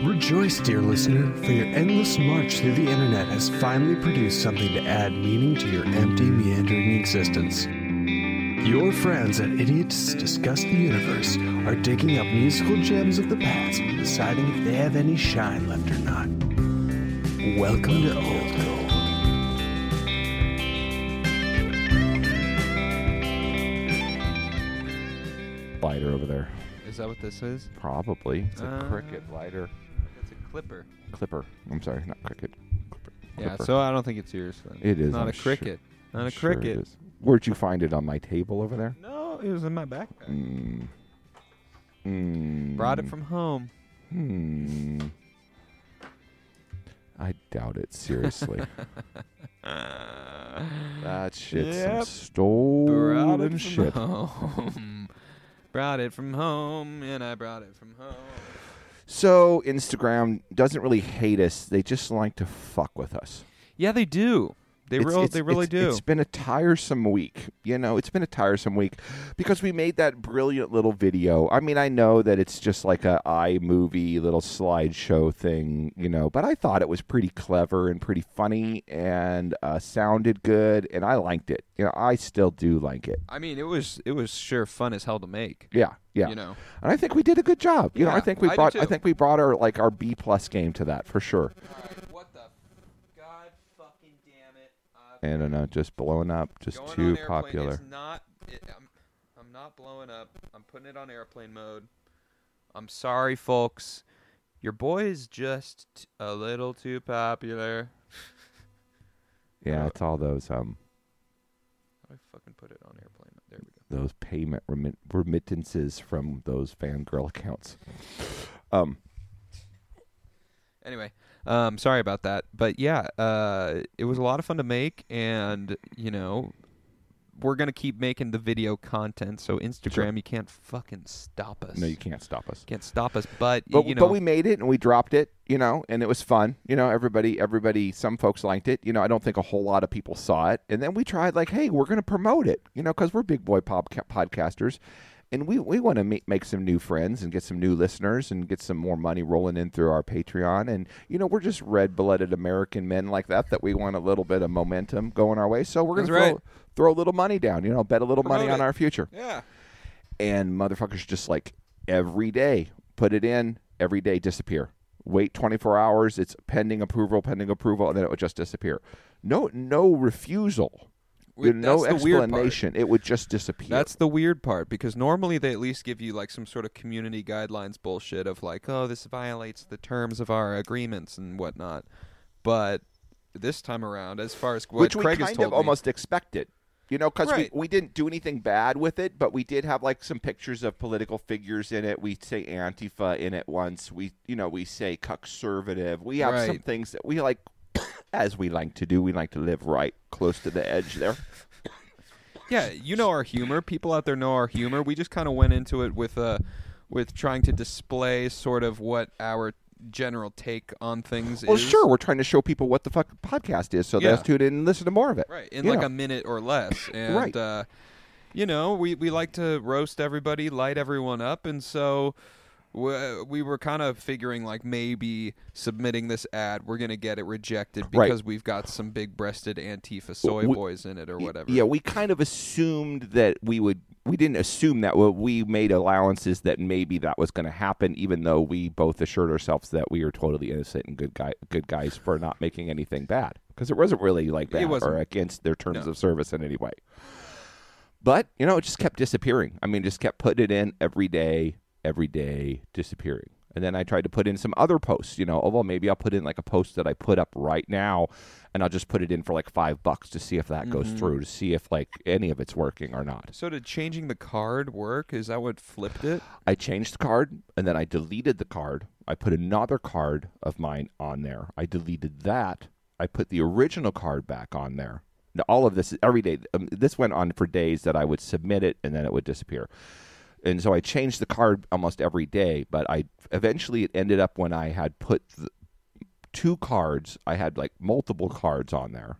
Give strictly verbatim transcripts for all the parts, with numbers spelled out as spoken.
Rejoice, dear listener, for your endless march through the internet has finally produced something to add meaning to your empty, meandering existence. Your friends at Idiots Discuss the Universe are digging up musical gems of the past and deciding if they have any shine left or not. Welcome to Old Gold. Lighter over there. Is that what this is? Probably. It's a Uh, cricket lighter. It's a clipper. Clipper. I'm sorry, not cricket. Clipper. Yeah, Clipper. so I don't think it's yours then. It is. Not I'm a cricket. Sure, Not a sure it cricket. is. Where'd you find it? On my table over there? No, it was in my backpack. Mm. Mm. Brought it from home. Hmm. I doubt it, seriously. That shit's Yep. some stolen Brought it from shit. home. Brought it from home, and I brought it from home. So Instagram doesn't really hate us. They just like to fuck with us. Yeah, they do. They It's- real. it's- They really it's- do. It's been a tiresome week. You know, it's been a tiresome week because we made that brilliant little video. I mean, I know that it's just like a iMovie little slideshow thing, you know, but I thought it was pretty clever and pretty funny and uh, sounded good, and I liked it. You know, I still do like it. I mean, it was it was sure fun as hell to make. Yeah, yeah. You know. And I think we did a good job. You know, I Yeah, think we I do brought too. I think we brought our like our B plus game to that for sure. What the? God fucking damn it! I don't know, just blowing up, just Going too on airplane, popular. It's not. It, I'm, I'm not blowing up. I'm putting it on airplane mode. I'm sorry, folks. Your boy is just t- a little too popular. Yeah, Uh, it's all those um I fucking put it on airplane mode. There we go. those payment remit- remittances from those fangirl accounts. Um, Anyway, um, sorry about that, but yeah, uh, it was a lot of fun to make, and you know, we're gonna keep making the video content. So Instagram, Sure. you can't fucking stop us. no, you can't stop us. Can't stop us. But, But you know, but we made it and we dropped it, you know, and it was fun. You know, everybody everybody some folks liked it. You know, I don't think a whole lot of people saw it. And then we tried like, hey, we're going to promote it, you know, cuz we're big boy podca- podcasters. And we, we want to make, make some new friends and get some new listeners and get some more money rolling in through our Patreon. And, you know, we're just red-blooded American men like that, that we want a little bit of momentum going our way. So we're going to That's throw, right. throw a little money down, you know, bet a little money Promote on it. our future. yeah. And motherfuckers just like every day put it in, every day disappear. Wait twenty-four hours, it's pending approval, pending approval, and then it would just disappear. No no refusal. Wait, no that's the weird part. explanation. It would just disappear. That's the weird part, because normally they at least give you like some sort of community guidelines bullshit of like, oh, this violates the terms of our agreements and whatnot. But this time around, as far as what Which we Craig has kind told of me, almost expected. You know, because Right. we, we didn't do anything bad with it, but we did have like some pictures of political figures in it. We say Antifa in it once. We, you know, we say conservative. We have some Right. things that we like, as we like to do. We like to live right close to the edge there. yeah, you know our humor. People out there know our humor. We just kind of went into it with uh, with trying to display sort of what our general take on things Well, is. sure, we're trying to show people what the fuck a podcast is, so Yeah. they'll tune in and listen to more of it. Right, in You like know. a minute or less. And, Right. uh, you know, we, we like to roast everybody, light everyone up, and so we, we were kind of figuring like maybe submitting this ad, we're going to get it rejected Right. because we've got some big-breasted Antifa soy We- boys in it or Y- whatever. Yeah, we kind of assumed that we would. We didn't assume that. Well, we made allowances that maybe that was going to happen, even though we both assured ourselves that we were totally innocent and good guy, good guys for not making anything bad, because it wasn't really like It bad wasn't. or against their terms No. of service in any way. But you know, it just kept disappearing. I mean, just kept putting it in every day, every day, disappearing. And then I tried to put in some other posts, you know, oh, well, maybe I'll put in like a post that I put up right now, and I'll just put it in for like five bucks to see if that goes Mhm. through, to see if like any of it's working or not. So did changing the card work? Is that what flipped it? I changed the card, and then I deleted the card. I put another card of mine on there. I deleted that. I put the original card back on there. Now, all of this, every day, um, this went on for days that I would submit it, and then it would disappear. And so I changed the card almost every day, but I eventually it ended up when I had put the two cards, I had like multiple cards on there.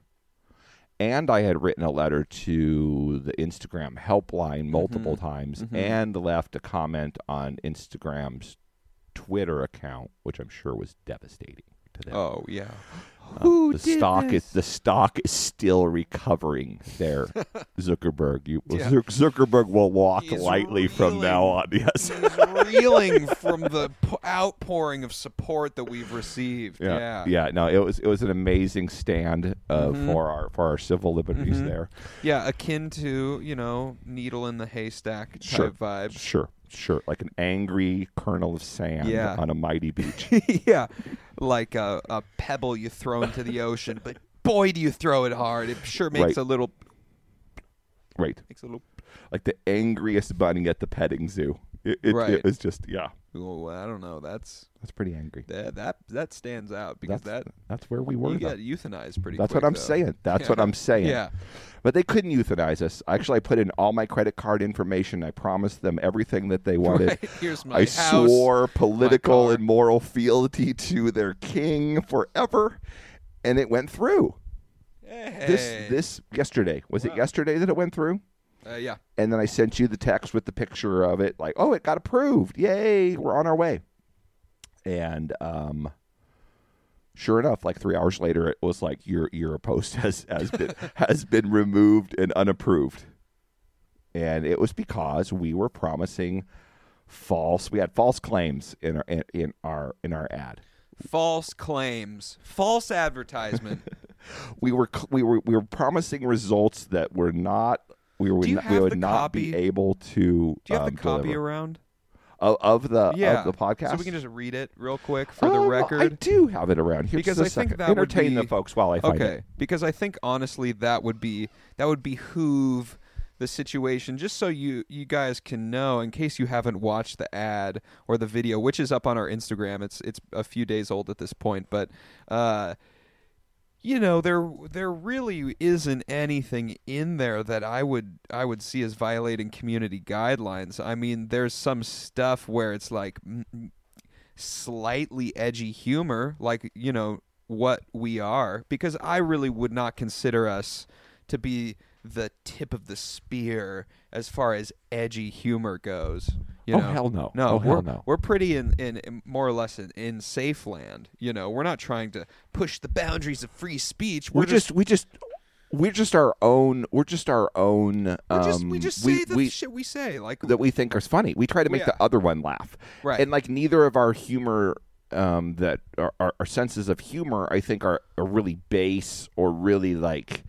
And I had written a letter to the Instagram helpline multiple Mhm. times Mhm. and left a comment on Instagram's Twitter account, which I'm sure was devastating to them. Oh yeah. Um, Who the did stock this? is the stock is still recovering there. Zuckerberg, you Yeah. Zuck- Zuckerberg will walk He's lightly from reeling. now on. Yes. He's reeling from the p- outpouring of support that we've received. Yeah, Yeah. yeah. No, it was it was an amazing stand uh, Mhm. for our for our civil liberties Mhm. there. Yeah, akin to, you know, needle in the haystack type Sure. vibes. Sure, sure. Like an angry kernel of sand Yeah. on a mighty beach. Yeah, like a, a pebble you throw into the ocean, but boy, do you throw it hard! It sure makes Right. a little, Right. makes a little. Like the angriest bunny at the petting zoo. It, it, Right. it was just yeah. Oh, I don't know. That's That's pretty angry. that that, that stands out because That's that that's where we were. you though. get euthanized pretty. That's quick, what I'm though. saying. That's Yeah. what I'm saying. Yeah. But they couldn't euthanize us. Actually, I put in all my credit card information. I promised them everything that they wanted. Right. Here's my I house. swore political car. and moral fealty to their king forever, and it went through. Hey. This this yesterday was it Wow. yesterday that it went through? Uh, yeah. And then I sent you the text with the picture of it, like, oh, it got approved! Yay, we're on our way. And um, sure enough, like three hours later, it was like your your post has has been has been removed and unapproved. And it was because we were promising false. We had false claims in our in, in our in our ad. False claims, false advertisement. We were cl- we were we were promising results that were not. We would Do you not, we have would the not copy? be able to. Do you have um, the copy deliver. around? of, of the Yeah. of the podcast? So we can just read it real quick for the Um, I record. do have it around here. Because Just a I think second. that would entertain the be- folks while I find Okay, it. because I think honestly that would be that would behoove the situation, just so you you guys can know, in case you haven't watched the ad or the video, which is up on our Instagram. It's it's a few days old at this point, but uh, you know, there there really isn't anything in there that I would I would see as violating community guidelines. I mean, there's some stuff where it's like mm, slightly edgy humor, like, you know, what we are, because I really would not consider us to be the tip of the spear as far as edgy humor goes. You Oh, know? hell no. No, Oh, we're, hell no. We're pretty in, in, in more or less in, in safe land. You know, we're not trying to push the boundaries of free speech. We're, We're just we just we're just our own. We're just our own. Um, we're just we just say the we, shit we say. Like that we think is funny. We try to make Yeah. the other one laugh. Right. And like neither of our humor, um, that our, our, our senses of humor, I think, are, are really base or really like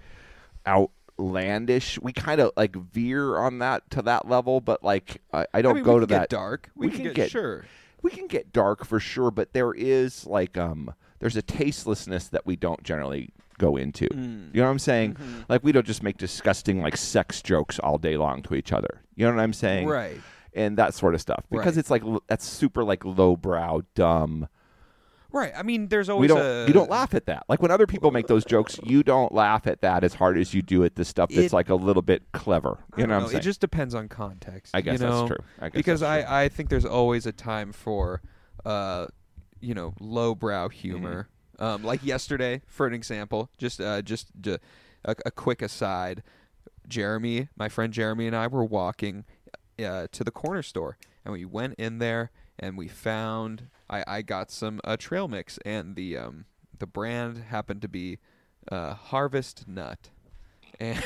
outlandish. We kind of like veer on that to that level, but like I, I don't I mean, go we to can that. get dark. We, we can, can get, get- sure. We can get dark for sure, but there is like um, there's a tastelessness that we don't generally go into. Mm. You know what I'm saying? Mm-hmm. Like we don't just make disgusting like sex jokes all day long to each other. You know what I'm saying? Right. And that sort of stuff because Right. it's like l- that's super like lowbrow, dumb. Right. I mean, there's We always don't a you don't laugh at that. Like when other people make those jokes, you don't laugh at that as hard as you do at the stuff that's It- like a little bit clever. I You don't know what I'm know. saying? It just depends on context. I guess you know? that's true. I guess because that's true. I, I think there's always a time for, uh, you know, lowbrow humor. Mm-hmm. Um, like yesterday, for an example, just uh, just j- a, a quick aside. Jeremy, my friend Jeremy, and I were walking uh, to the corner store, and we went in there and we found I, I got some uh, trail mix, and the um the brand happened to be uh, Harvest Nut, and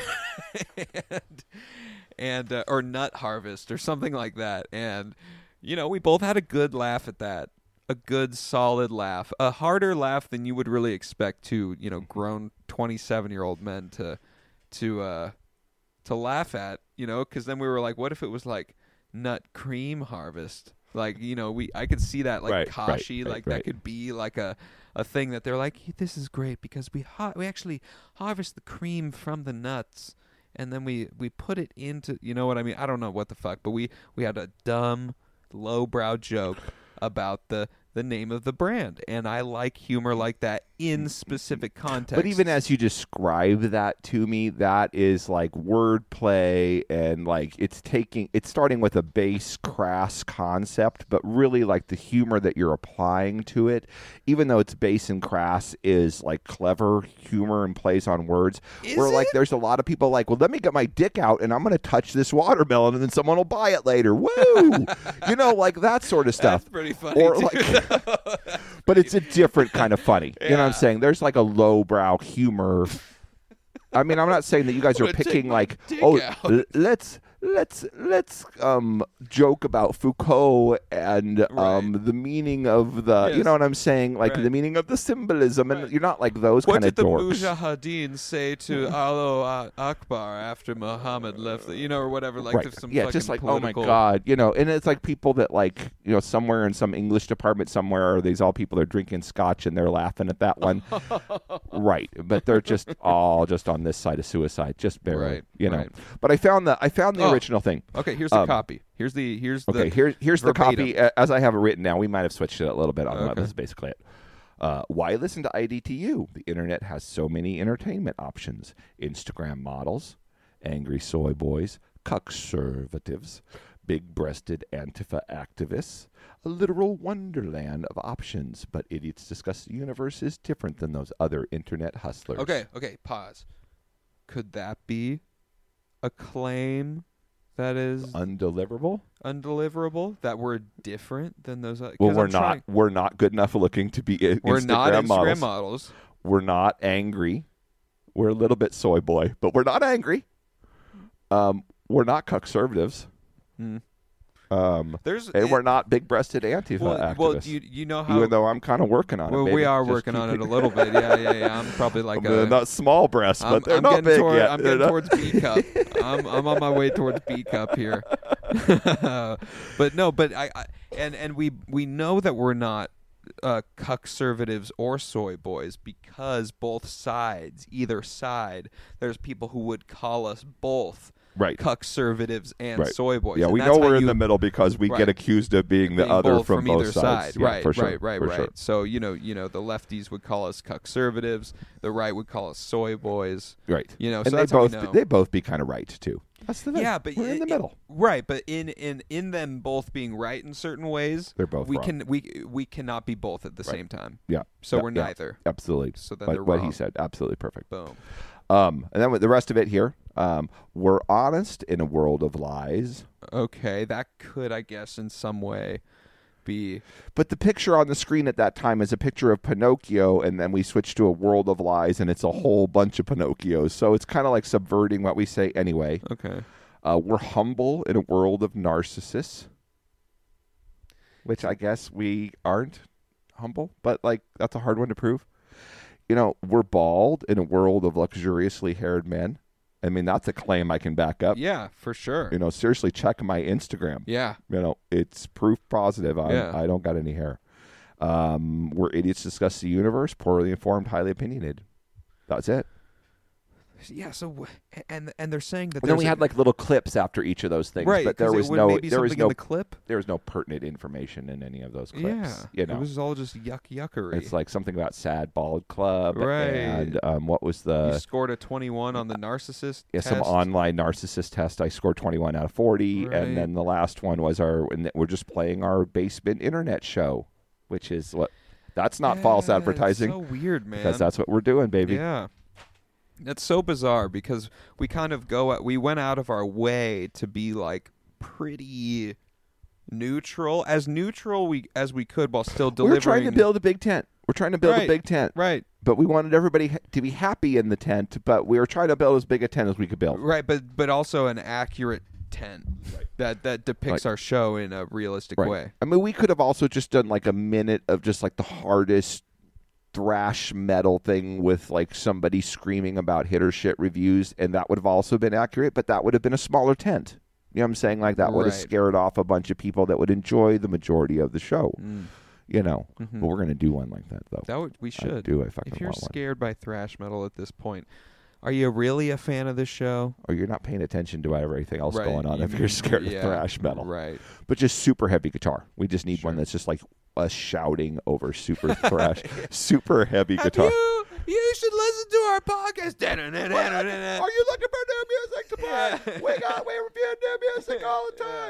and, and uh, or Nut Harvest or something like that, and you know we both had a good laugh at that, a good solid laugh, a harder laugh than you would really expect to you know grown twenty-seven year old men to to uh to laugh at, you know, because then we were like, what if it was like Nut Cream Harvest? Like, you know, we I could see that like Right, Kashi, right, right, like right. that could be like a, a thing that they're like, this is great because we ha- we actually harvest the cream from the nuts and then we, we put it into, you know what I mean? I don't know what the fuck, but we, we had a dumb lowbrow joke about the the name of the brand. And I like humor like that in specific contexts. But even as you describe that to me, that is like wordplay and like it's taking, it's starting with a base crass concept, but really like the humor that you're applying to it, even though it's base and crass, is like clever humor and plays on words. Is where like it? there's a lot of people like, well, let me get my dick out and I'm going to touch this watermelon and then someone will buy it later. Woo! You know, like that sort of stuff. That's pretty funny. Or too, like, though. but it's a different kind of funny. You know what I'm Yeah. saying? There's like a lowbrow humor. I mean, I'm not saying that you guys are I'm gonna take picking my like, dick oh, out. l- let's let's let's um joke about Foucault and um Right. the meaning of the, you Yes. know what I'm saying, like Right. the meaning of the symbolism, and Right. you're not like those What kind of did the dorks. Mujahideen say to Allah Akbar after Muhammad left? The, you know, or whatever. Like right. there's some yeah, fucking just like political... oh my god, you know, and it's like people that like, you know, somewhere in some English department somewhere, or these all people that are drinking scotch and they're laughing at that one, right? But they're just all just on this side of suicide, just barely, Right, you know. right. But I found the I found the Oh. original thing. Okay, here's the Um, copy. Here's the here's the Okay, here, here's the verbatim. copy uh, as I have it written now. We might have switched it a little bit on Okay. this is basically it. Uh, why listen to I D T U? The internet has so many entertainment options. Instagram models, angry soy boys, conservatives, big-breasted Antifa activists, a literal wonderland of options. But idiots discuss the universe is different than those other internet hustlers. Okay, okay, pause. Could that be a claim that is Undeliverable? undeliverable? That we're different than those other... Well, 'cause we're I'm not. trying- We're not good enough looking to be I- We're Instagram not Instagram models. models. We're not angry. We're a little bit soy boy, but we're not angry. Um, we're not conservatives. Hmm. Um, There's and we're not big-breasted Antifa well, activists. well, you you know how even though I'm kind of working on well, it. Baby. we are Just working on keep it a little bit. Yeah, yeah, yeah. I'm probably like They're a not small breasts, I'm, but they're I'm not getting big toward, yet. I'm They're getting not- towards B cup. I'm I'm on my way towards B cup here. But no, but I, I and and we we know that we're not uh, conservatives or soy boys because both sides, either side, there's people who would call us both Right. conservatives and Right. soy boys. Yeah, And we that's know how we're in you- the middle because we Right. get accused of being the being other both from, both either sides. side. Yeah, right, for sure, right, right, for right. sure. So you know, you know, the lefties would call us conservatives. The right would call us soy boys. Right. You know, and so they that's how we both know. they both be kind of right too. That's the thing. Yeah, but we're in i- the i- middle. right? But in in in them both being right in certain ways, They're both we wrong. can we we cannot be both at the Right. same time. Yeah. So Yeah, we're yeah. neither. Absolutely. So then Like they're what wrong. he said. Absolutely perfect. Boom. Um, and then with the rest of it here, um, we're honest in a world of lies. Okay, that could, I guess, in some way, be But the picture on the screen at that time is a picture of Pinocchio, and then we switch to a world of lies, and it's a whole bunch of Pinocchios. So it's kind of like subverting what we say anyway. okay. Uh, we're humble in a world of narcissists, which I guess we aren't humble, but like that's a hard one to prove. You know, we're bald in a world of luxuriously haired men. I mean, that's a claim I can back up. Yeah, for sure. You know, seriously, check my Instagram. Yeah. You know, it's proof positive. I'm, Yeah. I don't got any hair. Um, we're idiots discuss the universe, poorly informed, highly opinionated. That's it. Yeah. So w- and and they're saying that And then there's we a- had like little clips after each of those things, right, but there 'cause it was would no maybe there was something no in the clip. there was no pertinent information in any of those clips. Yeah. You know, It was all just yuck yuckery. it's like something about Sad Bald Club, Right. And um, what was you the scored a twenty-one on the narcissist yeah, test. some online narcissist test. I scored twenty-one out of forty, Right. and then the last one was our. And we're just playing our basement internet show, which is what. That's not false Yeah, it's advertising so weird, man. because that's what we're doing, baby. Yeah. That's so bizarre because we kind of go at, we went out of our way to be like pretty neutral, as neutral we as we could while still delivering. We're trying to build a big tent. We're trying to build Right. a big tent, right, but we wanted everybody ha- to be happy in the tent. But we were trying to build as big a tent as we could build. right, but but also an accurate tent that that depicts Right. our show in a realistic Right. way. I mean, we could have also just done like a minute of just like the hardest thrash metal thing with like somebody screaming about hit or shit reviews, and that would have also been accurate, but that would have been a smaller tent. You know what I'm saying? Like that would have Right. scared off a bunch of people that would enjoy the majority of the show. Mm. You know, Mhm. but we're gonna do one like that though. That would, we I should. do. I fucking If you're want one. scared by thrash metal at this point, are you really a fan of this show? Or you're not paying attention to everything else Right, going on you if you're mean- scared yeah, of thrash metal. Right. But just super heavy guitar. We just need one Sure. that's just like us shouting over super thrash, super heavy guitar. You, you should listen to our podcast. Are you looking for new music to play? We got we review new music all the time.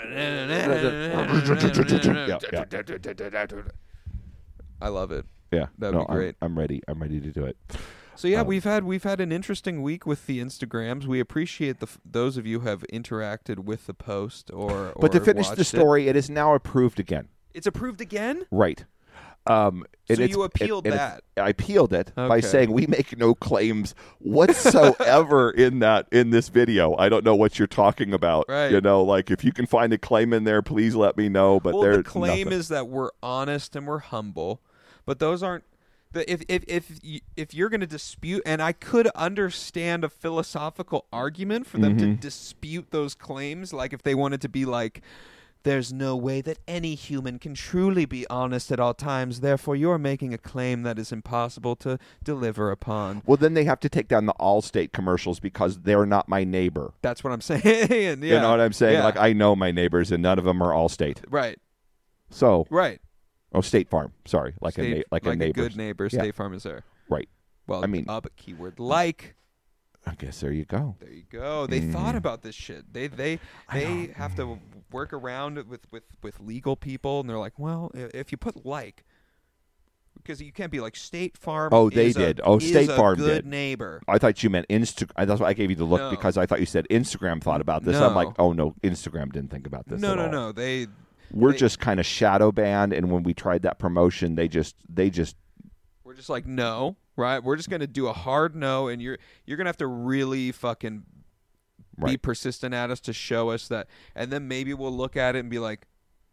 I love it. Yeah, That'd no, be great. I'm, I'm ready. I'm ready to do it. So yeah, Um, we've had we've had an interesting week with the Instagrams. We appreciate the f- those of you who have interacted with the post or. or But to finish watched the it. story, it is now approved again. It's approved again. Right. Um, and So it's- you appealed and it's- that. I appealed it by Okay. saying we make no claims whatsoever in that in this video. I don't know what you're talking about. Right. You know, like if you can find a claim in there, please let me know. But Well, there's the claim nothing. is that we're honest and we're humble, but those aren't. The, if if if you, if you're going to dispute, and I could understand a philosophical argument for them to Mhm. dispute those claims, like if they wanted to be like, there's no way that any human can truly be honest at all times, therefore you're making a claim that is impossible to deliver upon. Well, then they have to take down the Allstate commercials because they're not my neighbor. That's what I'm saying. yeah. You know what I'm saying? Yeah. Like I know my neighbors, and none of them are Allstate. right, So, right. oh, State Farm. Sorry, like State, a na- like, like a neighbor. good neighbor. Yeah. State Farm is there. Right. Well, I mean- uh, but keyword like. I guess there you go. There you go. They Mm. thought about this shit. They they they have to work around it with, with, with legal people, and they're like, well, i- if you put like, because you can't be like State Farm. Oh, they is a- did. Oh, is State a Farm good did. neighbor. I thought you meant Instagram. That's why I gave you the look No. because I thought you said Instagram thought about this. I'm No. like, oh no, Instagram didn't think about this. No, at no, all. no. They We're They- just kind of shadow banned, and when we tried that promotion, they just they just we're just like no, right? We're just gonna do a hard no, and you're you're gonna have to really fucking be right. persistent at us to show us that, and then maybe we'll look at it and be like,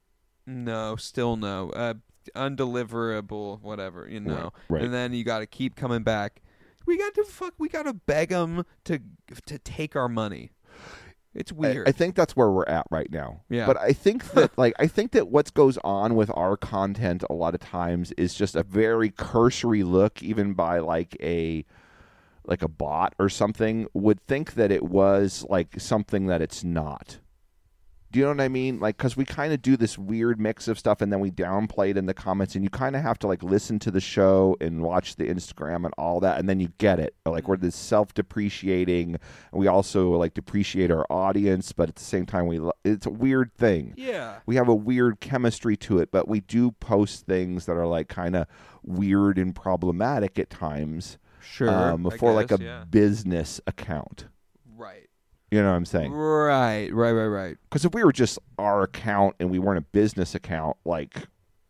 no, still no, uh, undeliverable, whatever, you know. right. And then you got to keep coming back. We got to fuck. We got to beg them to to take our money. It's I, weird. I think that's where we're at right now. Yeah. But I think that like I think that what goes on with our content a lot of times is just a very cursory look, even by like a like a bot or something would think that it was like something that it's not. Do you know what I mean? Like, because we kind of do this weird mix of stuff, and then we downplay it in the comments, and you kind of have to like listen to the show and watch the Instagram and all that, and then you get it. Like, we're this self-depreciating, and we also like depreciate our audience, but at the same time, we lo- it's a weird thing. yeah. We have a weird chemistry to it, but we do post things that are like kind of weird and problematic at times. Sure. um, I for like guess, a yeah. business account. right. You know what I'm saying? Right. Right. Right. Right. Because if we were just our account and we weren't a business account, like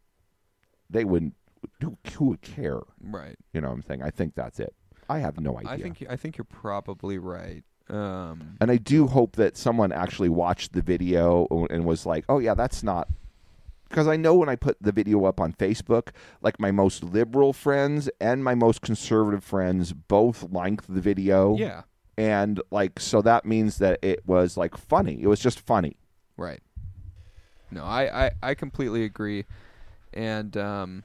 they wouldn't. Who, who would care? Right. You know what I'm saying? I think that's it. I have no idea. I think I think you're probably right. Um, and I do hope that someone actually watched the video and was like, "Oh yeah, that's not." Because I know when I put the video up on Facebook, like my most liberal friends and my most conservative friends both liked the video. yeah. And like, so that means that it was like funny. It was just funny. Right. No, I, I, I completely agree. And um,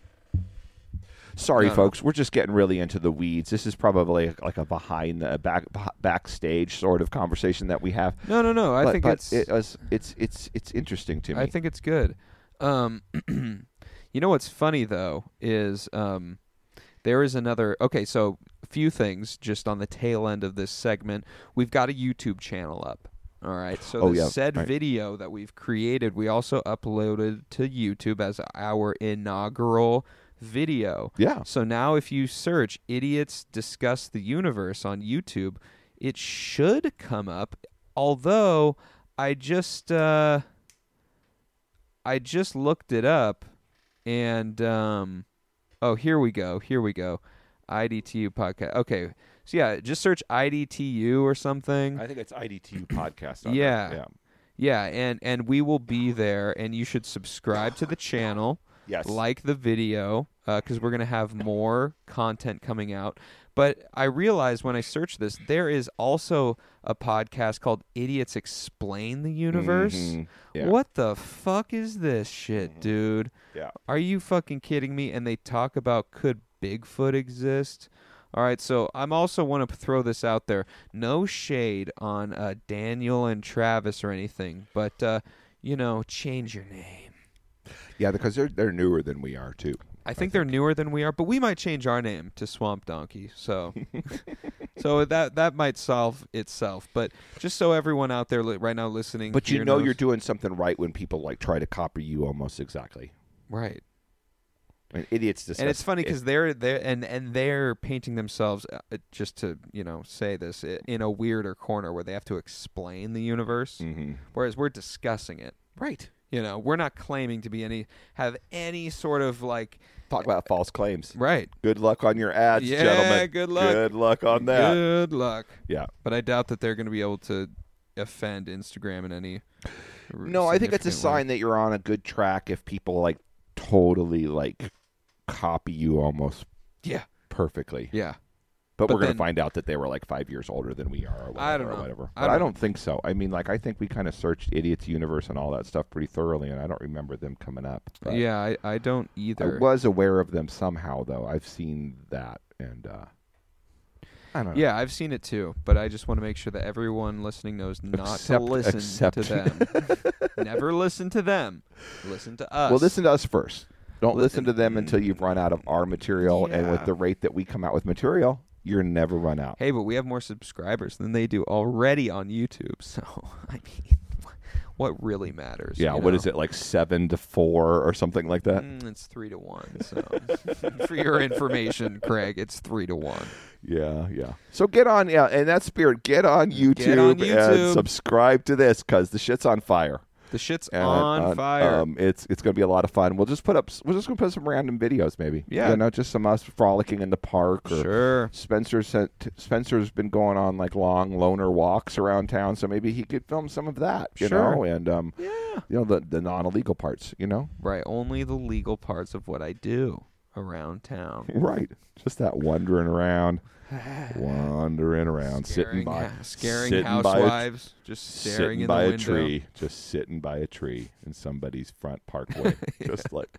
Sorry, No, no. folks. We're just getting really into the weeds. This is probably like a behind the back backstage sort of conversation that we have. no, no, no. I but, think but it's it was, it's it's it's interesting to me. I think it's good. Um, you know what's funny though is um, there is another. Okay, so a few things just on the tail end of this segment. We've got a YouTube channel up. All right, so Oh, the yeah, said right. video that we've created, we also uploaded to YouTube as our inaugural video. yeah. So now if you search Idiots Discuss the Universe on YouTube, it should come up. Although I just uh, I just looked it up and um, oh, here we go. Here we go. I D T U podcast. Okay. So yeah, just search I D T U or something. I think it's I D T U podcast. Yeah. yeah. Yeah, and and we will be there, and you should subscribe to the channel. Yes. Like the video, because we're going to have more content coming out. But I realized when I searched this, there is also a podcast called Idiots Explain the Universe. Mhm. Yeah. What the fuck is this shit, dude? Yeah. Are you fucking kidding me? And they talk about could Bigfoot exist? All right, so I'm also want to throw this out there. No shade on uh, Daniel and Travis or anything, but, uh, you know, change your name. Yeah, because they're they're newer than we are too. I think they're newer than we are, but we might change our name to Swamp Donkey. So, so that that might solve itself. But just so everyone out there li- right now listening, But you here know knows- you're doing something right when people like try to copy you almost exactly. right. I mean, idiots discuss And it's funny it- because they're they and and they're painting themselves uh, just to you know say this i- in a weirder corner where they have to explain the universe, Mhm. whereas we're discussing it. Right. You know, we're not claiming to be any have any sort of like Talk about false claims. right. Good luck on your ads, Yeah, gentlemen. good luck. Good luck on that. Good luck. Yeah. But I doubt that they're going to be able to offend Instagram in any. r- No, I think it's a significant way. sign that you're on a good track if people like totally like copy you almost Yeah. perfectly. Yeah. But, But we're going then- to find out that they were like five years older than we are or whatever. I don't or know. whatever. I But don't I don't know. think so. I mean, like, I think we kind of searched Idiot's Universe and all that stuff pretty thoroughly, and I don't remember them coming up. But Yeah, I, I don't I either. was aware of them somehow, though. I've seen that, and uh, I don't know. Yeah, I've seen it too, but I just want to make sure that everyone listening knows not Accept- to listen accept. to them. Never listen to them. Listen to us. Well, listen to us first. Don't Li- listen to them until you've run out of our material, and with Yeah. the rate that we come out with material, you're never run out. Hey, but we have more subscribers than they do already on YouTube, so I mean, what really matters? Yeah, you what know? is it, like seven to four or something like that? Mm, it's three to one. So, for your information, Craig, it's three to one. Yeah, yeah. So get on, yeah, in that spirit, get on YouTube, Get on and YouTube. subscribe to this because the shit's on fire. The shit's And, on uh, fire. Um, it's it's gonna be a lot of fun. We'll just put up. We're just gonna put some random videos, maybe. Yeah. you know, just some us frolicking in the park. Or Sure. Spencer sent. Spencer's been going on like long loner walks around town, so maybe he could film some of that. You Sure. know, and um, Yeah. you know the the non illegal parts. You know, Right. Only the legal parts of what I do around town. right? Just that wandering around, wandering around, Scaring, sitting by, ha- scaring sitting by a- housewives, just staring sitting in by the a window. tree, just sitting by a tree in somebody's front parkway, just like.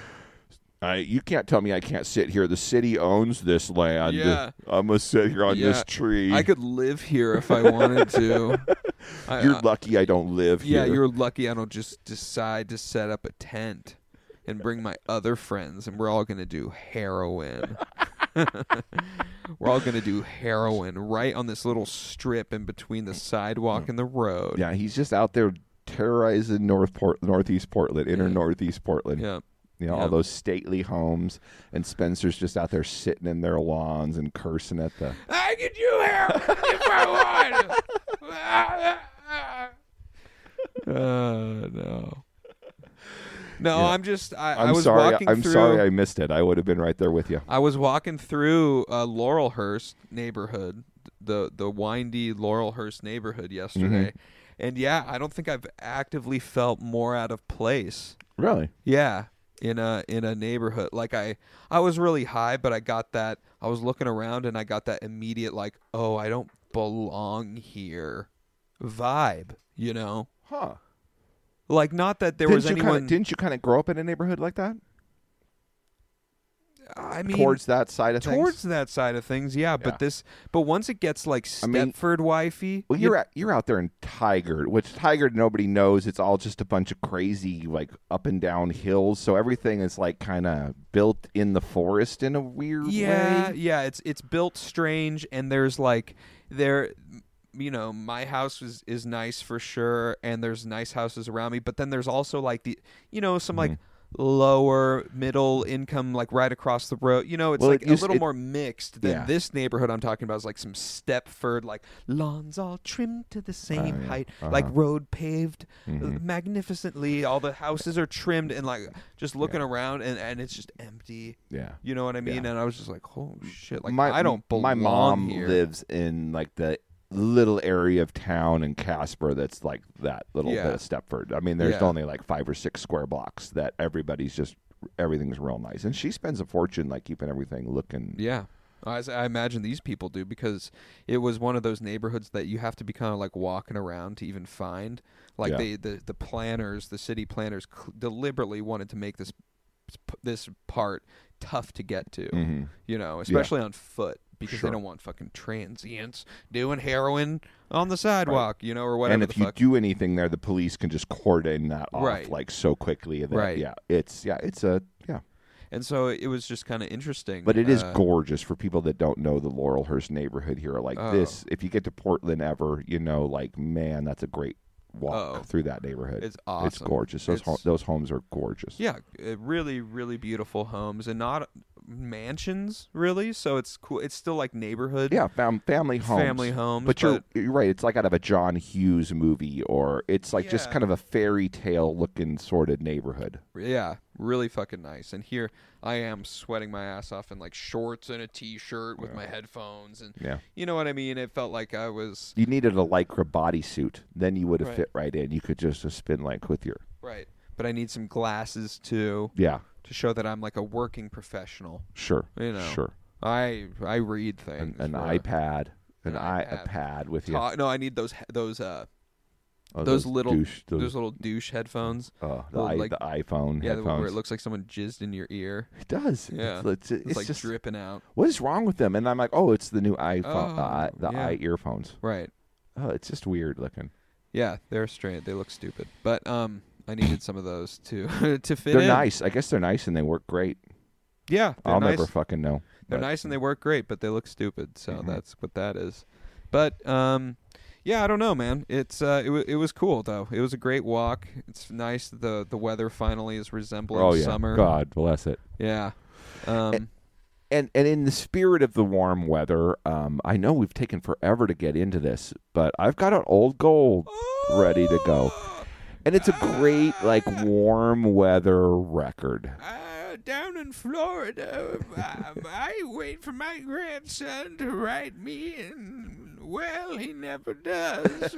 I, you can't tell me I can't sit here. The city owns this land. Yeah. I'm gonna sit here on Yeah. this tree. I could live here if I wanted to. I, You're I- lucky I don't live Yeah, here. you're lucky I don't just decide to set up a tent and bring my other friends and we're all going to do heroin. We're all going to do heroin right on this little strip in between the sidewalk and the road. Yeah, he's just out there terrorizing North Port, Northeast Portland, inner Yeah. Northeast Portland. Yeah. You know, Yeah. all those stately homes, and Spencer's just out there sitting in their lawns and cursing at the. I could do heroin if I wanted. uh, no. No, Yeah. I'm just I, I'm I was sorry. walking I'm through sorry I missed it. I would have been right there with you. I was walking through uh, Laurelhurst neighborhood, the the windy Laurelhurst neighborhood yesterday, Mm-hmm. and yeah, I don't think I've actively felt more out of place. Really? Yeah, in a in a neighborhood like I I was really high, but I got that I was looking around and I got that immediate like, oh, I don't belong here vibe, you know, Huh? like not that there didn't was you anyone. Kinda, didn't you kind of grow up in a neighborhood like that? I mean, Towards that side of towards things. that side of things, yeah, Yeah. but this but once it gets like I mean- Stepford wifey, Well, you- you're out, you're out there in Tigard, which Tigard nobody knows. It's all just a bunch of crazy like up and down hills. So everything is like kind of built in the forest in a weird yeah, way. yeah, it's it's built strange, and there's like there, you know, my house is is nice for sure, and there's nice houses around me, but then there's also like the, you know, some like lower middle income like right across the road. You know, it's Well, like it a used- little it- more mixed than Yeah. this neighborhood I'm talking about is like some Stepford, like lawns all trimmed to the same yeah. height, Uh-huh. like road paved Mhm. magnificently. All the houses are trimmed, and like just looking around, and, and it's just empty. Yeah. You know what I mean? Yeah. And I was just like, oh shit! Like my, I don't belong My mom here. lives in like the little area of town in Casper that's like that little Yeah. bit of Stepford. I mean, there's Yeah. only like five or six square blocks that everybody's just everything's real nice, and she spends a fortune like keeping everything looking. Yeah. I, I imagine these people do, because it was one of those neighborhoods that you have to be kind of like walking around to even find. Like Yeah. they, the the planners, the city planners, cl- deliberately wanted to make this this part tough to get to. Mhm. You know, especially on foot, because Sure. they don't want fucking transients doing heroin on the sidewalk, you know, or whatever. And if the you fuck. do anything there, the police can just cordon that off Right. like so quickly. That, Right. Yeah, it's yeah, it's a yeah. And so it was just kind of interesting. But it is uh, gorgeous for people that don't know the Laurelhurst neighborhood here. Like Oh. this, if you get to Portland ever, you know, like man, that's a great walk Oh. through that neighborhood. It's awesome. It's gorgeous. Those It's- ho- those homes are gorgeous. Yeah, uh, really, really beautiful homes, and not mansions, really. So it's cool. It's still like neighborhood. Yeah, fam- family homes. Family homes, But you're, but- you're right. It's like out of a John Hughes movie, or it's like just Yeah. kind of a fairy tale looking sort of neighborhood. Yeah, really fucking nice. And here I am sweating my ass off in like shorts and a t-shirt with my headphones, and Yeah. you know what I mean. It felt like I was You needed a lycra bodysuit. Then you would have Right. fit right in. You could just, just spin like with your. right, but I need some glasses too Yeah, to show that I'm like a working professional. sure. You know, Sure. I I read An, things. an for- iPad. An, An i a iPad. pad with you. Ta- no, I need those he- those uh Oh, those, little douche, those, those, little douche headphones. oh, the, little, i, like- the iPhone Yeah, the- headphones. where it looks like someone jizzed in your ear. It does. Yeah. It's, it's, It's, it's like just dripping out. what is wrong with them? And I'm like, oh, it's the new iPhone, Oh, uh, the yeah. i earphones. Right. Oh, it's just weird looking. Yeah, they're straight. They look stupid. But um I needed some of those to to fit They're in. nice. I guess they're nice and they work great. Yeah, they're I'll nice. never fucking know. They're but- nice and they work great, but they look stupid. So Mhm. that's what that is. But um yeah, I don't know, man. It's uh it, w- it was cool though. It was a great walk. It's nice that the the weather finally is resembling Oh yeah, summer. God bless it. Yeah. Um And- And and in the spirit of the warm weather, um, I know we've taken forever to get into this, but I've got an old gold ready to go, and it's a great like warm weather record. Uh, down in Florida, um, I wait for my grandson to write me, and well, he never does.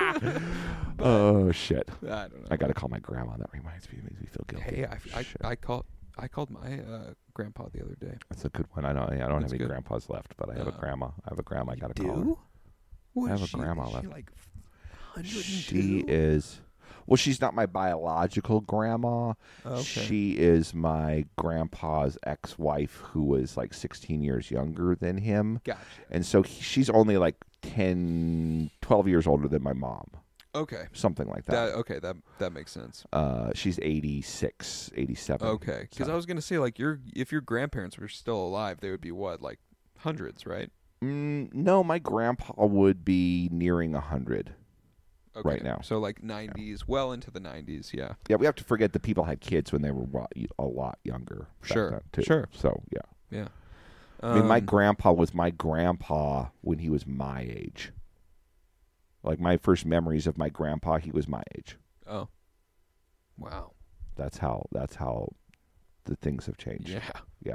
Oh shit! I don't know. I gotta call my grandma. That reminds me, it makes me feel guilty. Hey, I, I, Shit. I called I called my uh, grandpa the other day. That's a good one. I don't. I don't That's have any good. grandpas left, but I have a Uh, grandma. I have a grandma. I gotta You call her. do? What, I have is a she- grandma is she left. like one hundred two? She is. Well, she's not my biological grandma. Okay. She is my grandpa's ex-wife, who was like sixteen years younger than him, Gotcha. and so he, she's only like ten, twelve years older than my mom, Okay. something like That that. okay. That that makes sense. Uh, she's eighty-six, eighty-seven. Okay, because So- I was gonna say like your if your grandparents were still alive, they would be what like hundreds, right? Mm, no, my grandpa would be nearing a hundred. Okay. Right now. So like nineties, well into the nineties. Yeah. Yeah, we have to forget that people had kids when they were wa- a lot younger. back Sure, then, too. sure. So yeah. Yeah. I mean, my Um, grandpa was my grandpa when he was my age. Like my first memories of my grandpa, he was my age. Oh. Wow. That's how. That's how the things have changed. Yeah.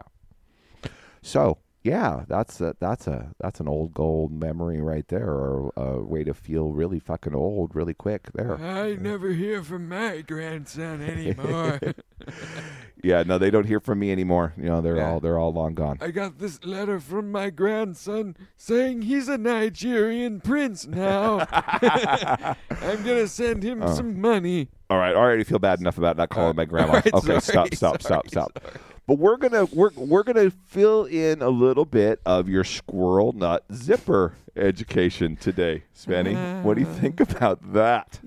So yeah, that's a, that's a that's an old gold memory right there, or a way to feel really fucking old really quick there. I never hear from my grandson anymore. Yeah, no, they don't hear from me anymore. You know, they're Yeah. all they're all long gone. I got this letter from my grandson saying he's a Nigerian prince now. I'm gonna send him Oh. some money. All right, I already feel bad enough about not calling Uh, my grandma. all right, Okay, sorry, stop, stop, sorry, stop, stop. sorry. But we're gonna we're we're gonna fill in a little bit of your squirrel nut zipper education today, Svenny. What do you think about that?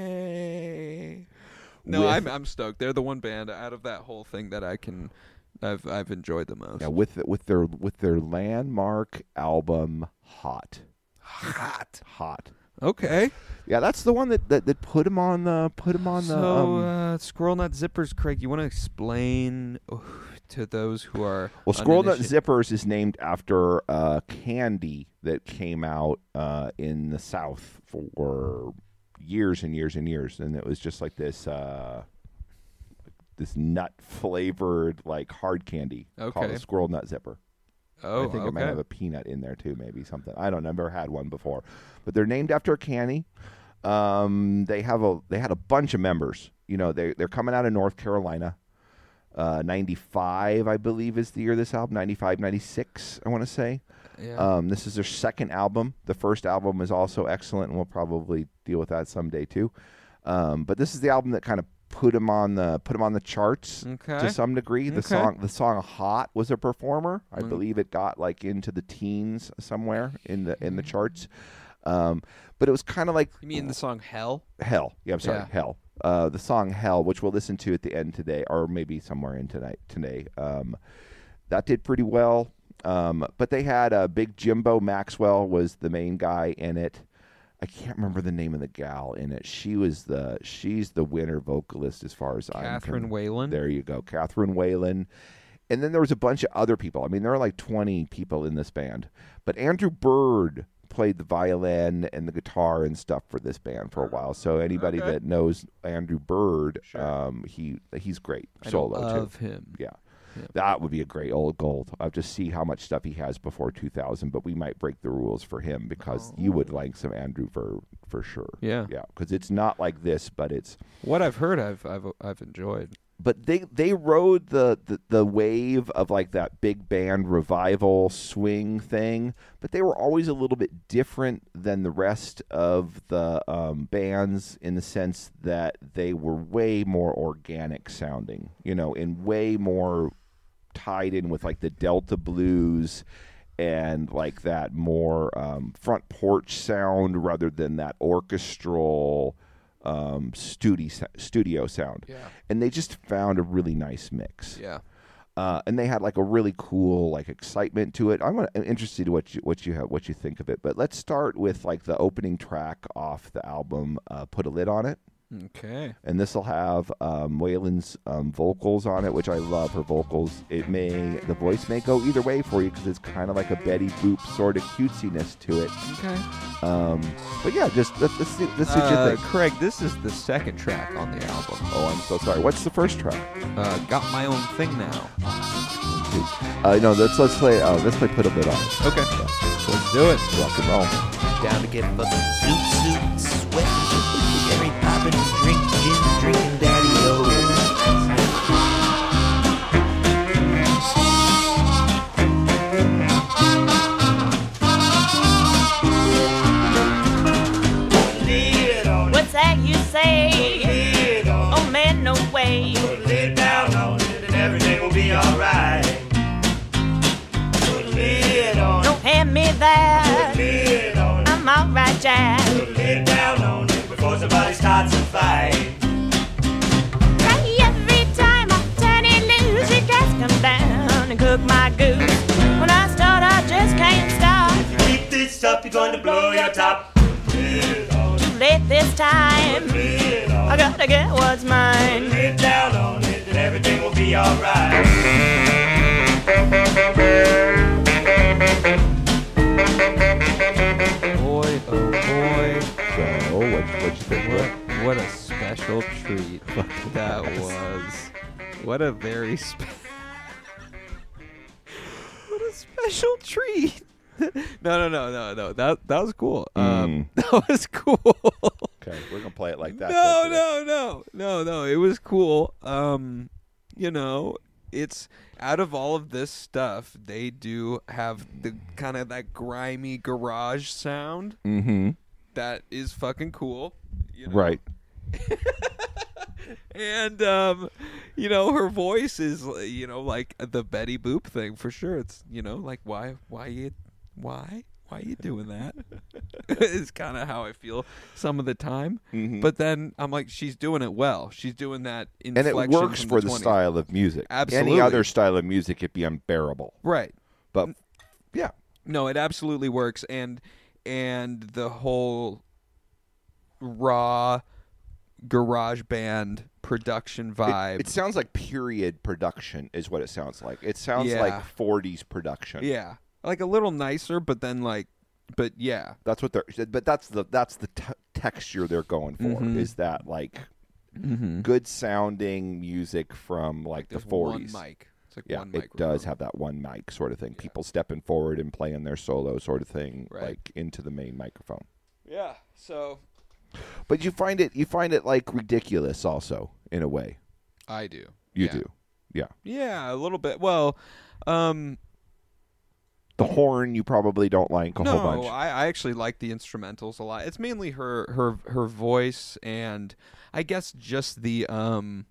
Yay! No, With- I'm I'm stoked. They're the one band out of that whole thing that I can, I've I've enjoyed the most. Yeah, with with their with their landmark album, Hot, Hot. Hot. Okay. Yeah, that's the one that, that, that put him on the put him on the. So, Um, uh, Squirrel Nut Zippers, Craig, you want to explain uh, to those who are well, Squirrel Nut uninitiated- Zippers is named after a candy that came out uh, in the South for years and years and years, and it was just like this uh, this nut flavored like hard candy called Okay. a Squirrel Nut Zipper. Oh, I think it might okay. have a peanut in there too, maybe something. I don't know. I've never had one before, but they're named after a candy. Um, they have a they had a bunch of members. You know, they they're coming out of North Carolina. Uh, ninety-five, I believe, is the year of this album. ninety-five, ninety-six, I want to say. Yeah. Um, this is their second album. The first album is also excellent, and we'll probably deal with that someday too. Um, but this is the album that kind of put him on the put him on the charts Okay. to some degree. The Okay. song the song "Hot" was a performer. I Mm. believe it got like into the teens somewhere in the in the charts. Um, but it was kind of like You mean the song Hell? Hell. Yeah, I'm sorry, Yeah. Hell. Uh, the song Hell, which we'll listen to at the end today, or maybe somewhere in tonight today. Um, that did pretty well. Um, but they had uh, Big Jimbo Maxwell was the main guy in it. I can't remember the name of the gal in it. She was the she's the winner vocalist as far as I'm Catherine concerned. Whalen. There you go, Catherine Whalen. And then there was a bunch of other people. I mean, there were like twenty people in this band. But Andrew Bird played the violin and the guitar and stuff for this band for a while. So anybody Okay. that knows Andrew Bird, Sure. um, he he's great I solo love too. him. Yeah. Yeah. That would be a great old gold. I'll just see how much stuff he has before two thousand, but we might break the rules for him because you would like some Andrew Bird for sure. Yeah. Yeah, because it's not like this, but it's What I've heard, I've I've I've enjoyed. but they they rode the, the the wave of like that big band revival swing thing, but they were always a little bit different than the rest of the um, bands in the sense that they were way more organic sounding, you know, and way more tied in with like the Delta blues and like that more um, front porch sound rather than that orchestral um studio studio sound. Yeah. And they just found a really nice mix. Yeah. Uh, and they had like a really cool like excitement to it. I'm, gonna, I'm interested in what you what you have what you think of it. But let's start with like the opening track off the album, uh, Put a Lid on It. Okay. And this will have um, Waylon's um, vocals on it, which I love her vocals. It may the voice may go either way for you because it's kind of like a Betty Boop sort of cutesiness to it. Okay. Um, but yeah, just let's, let's see, let's see what you Uh, think. Craig, this is the second track on the album. Oh, I'm so sorry. What's the first track? Uh, Got My Own Thing Now. Uh, no, let's let's play. Uh, let's play Put a Lid on It. Okay. Yeah. Let's do it. Rock and roll. Down to get fucking zoot suit sweat. Cherry poppin', drink gin, drinking daddy o. What's that you say? Oh man, no way. Lay down on it and everything will be alright. Put a lid on Don't hand me that. it, lid on it. I'm alright, Jack. Lay down on it before somebody starts a fight. Right, every time I turn it loose, you guys come down and cook my goose. When I start, I just can't stop. Keep this up, you're going to blow your top. Lid on it, Too late this time. lid on I it. gotta get what's mine. Lay down on it and everything will be alright. Boy, oh boy. So, what what you think? What, what a special treat that was. What a very spe- What a special treat. no, no, no, no, no. That that was cool. Um, that was cool. Okay, we're gonna play it like that. no, then. no, no, no, no. It was cool. Um, you know, it's out of all of this stuff, they do have the kind of that grimy garage sound Mm-hmm. that is fucking cool. You know? Right. And um, you know, her voice is, you know, like the Betty Boop thing for sure. It's, you know, like why, why you, why, why you doing that? Is kind of how I feel some of the time. Mhm. But then I'm like, she's doing it well. She's doing that And it inflection works from for the, twenties. style of music. Absolutely. Any other style of music, it'd be unbearable. Right. But yeah, No, it absolutely works, and and the whole raw garage band production it, vibe. it sounds like period production is what it sounds like. It sounds Yeah. like forties production. Yeah, like a little nicer, but then like, but yeah, That's what they're. But that's the that's the t- texture they're going for. Mhm. Is that like mm-hmm. good sounding music from like the There's one forties? mic. It's like Yeah, one it microphone. does have that one mic sort of thing. People stepping forward and playing their solo sort of thing, Right. like into the main microphone. Yeah. So But you find it you find it like ridiculous also in a way. I do. You Yeah. do. Yeah. Yeah, a little bit. Well, um, The horn you probably don't like a no, whole bunch. I, I actually like the instrumentals a lot. It's mainly her her her voice, and I guess just the um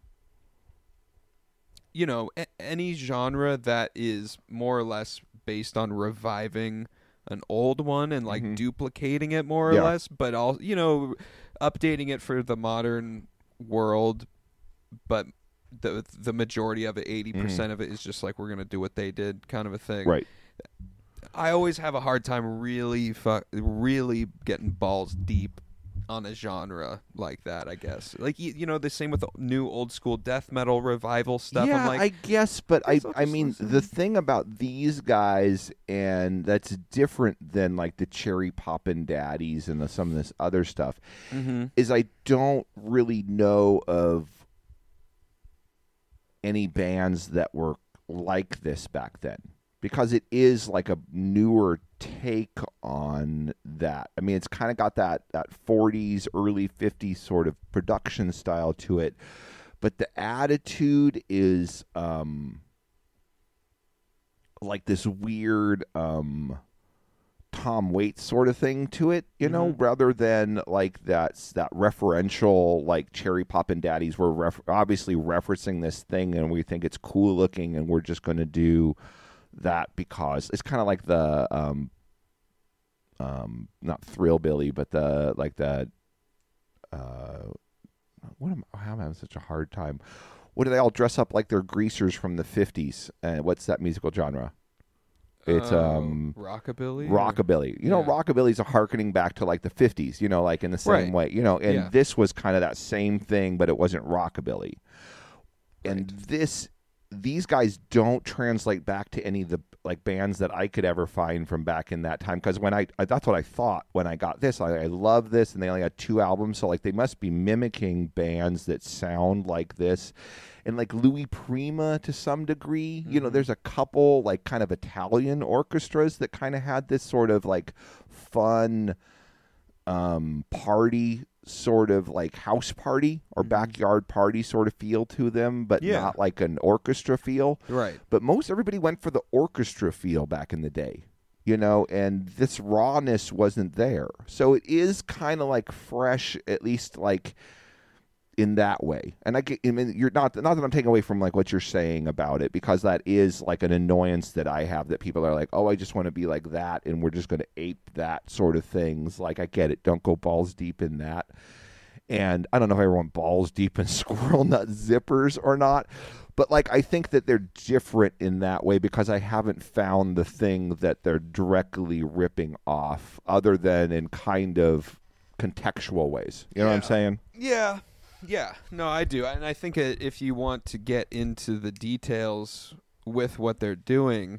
you know, a- any genre that is more or less based on reviving an old one and like Mhm. duplicating it more or Yeah. less, but all you know, updating it for the modern world. But the the majority of it, eighty percent of it, is just like we're gonna do what they did, kind of a thing. Right. I always have a hard time really, fu- really getting balls deep on a genre like that. I guess, like you, you know, the same with the new old school death metal revival stuff. Yeah, I'm like, I guess, but I, guess I'll I just mean, listen. the thing about these guys, and that's different than like the Cherry Poppin' Daddies and the, some of this other stuff, Mhm. is I don't really know of any bands that were like this back then, because it is like a newer take on that. I mean, it's kind of got that, that forties, early fifties sort of production style to it, but the attitude is um, like this weird um, Tom Waits sort of thing to it, you know, Mhm. rather than like that that referential, like Cherry Poppin' Daddies were ref- obviously referencing this thing, and we think it's cool looking, and we're just going to do that because it's kind of like the um, um, not Thrillbilly, but the like the uh, what am I I'm having such a hard time. What do they all dress up like they're greasers from the fifties? And what's that musical genre? It's Oh, um rockabilly. or- rockabilly. You know, Yeah. rockabilly's a harkening back to like the fifties, you know, like in the same Right. way, you know, and Yeah. this was kind of that same thing, but it wasn't rockabilly. And this, these guys don't translate back to any of the like bands that I could ever find from back in that time. Because when I, I, that's what I thought when I got this. I, I love this, and they only had two albums, so like they must be mimicking bands that sound like this. And like Louis Prima to some degree, Mm-hmm. you know, there's a couple like kind of Italian orchestras that kind of had this sort of like fun um, party sort of like house party or backyard party sort of feel to them, but Mm-hmm. Yeah. not like an orchestra feel. Right. But most everybody went for the orchestra feel back in the day, you know, and this rawness wasn't there. So it is kind of like fresh, at least like in that way. And I, get, I mean, you're not not that I'm taking away from like what you're saying about it, because that is like an annoyance that I have, that people are like, oh, I just want to be like that, and we're just going to ape that sort of things. Like, I get it. Don't go balls deep in that. And I don't know if I ever went balls deep in Squirrel Nut Zippers or not, but like I think that they're different in that way, because I haven't found the thing that they're directly ripping off, other than in kind of contextual ways. You know what I'm Yeah. saying? Yeah. Yeah. No, I do. And I think uh, if you want to get into the details with what they're doing,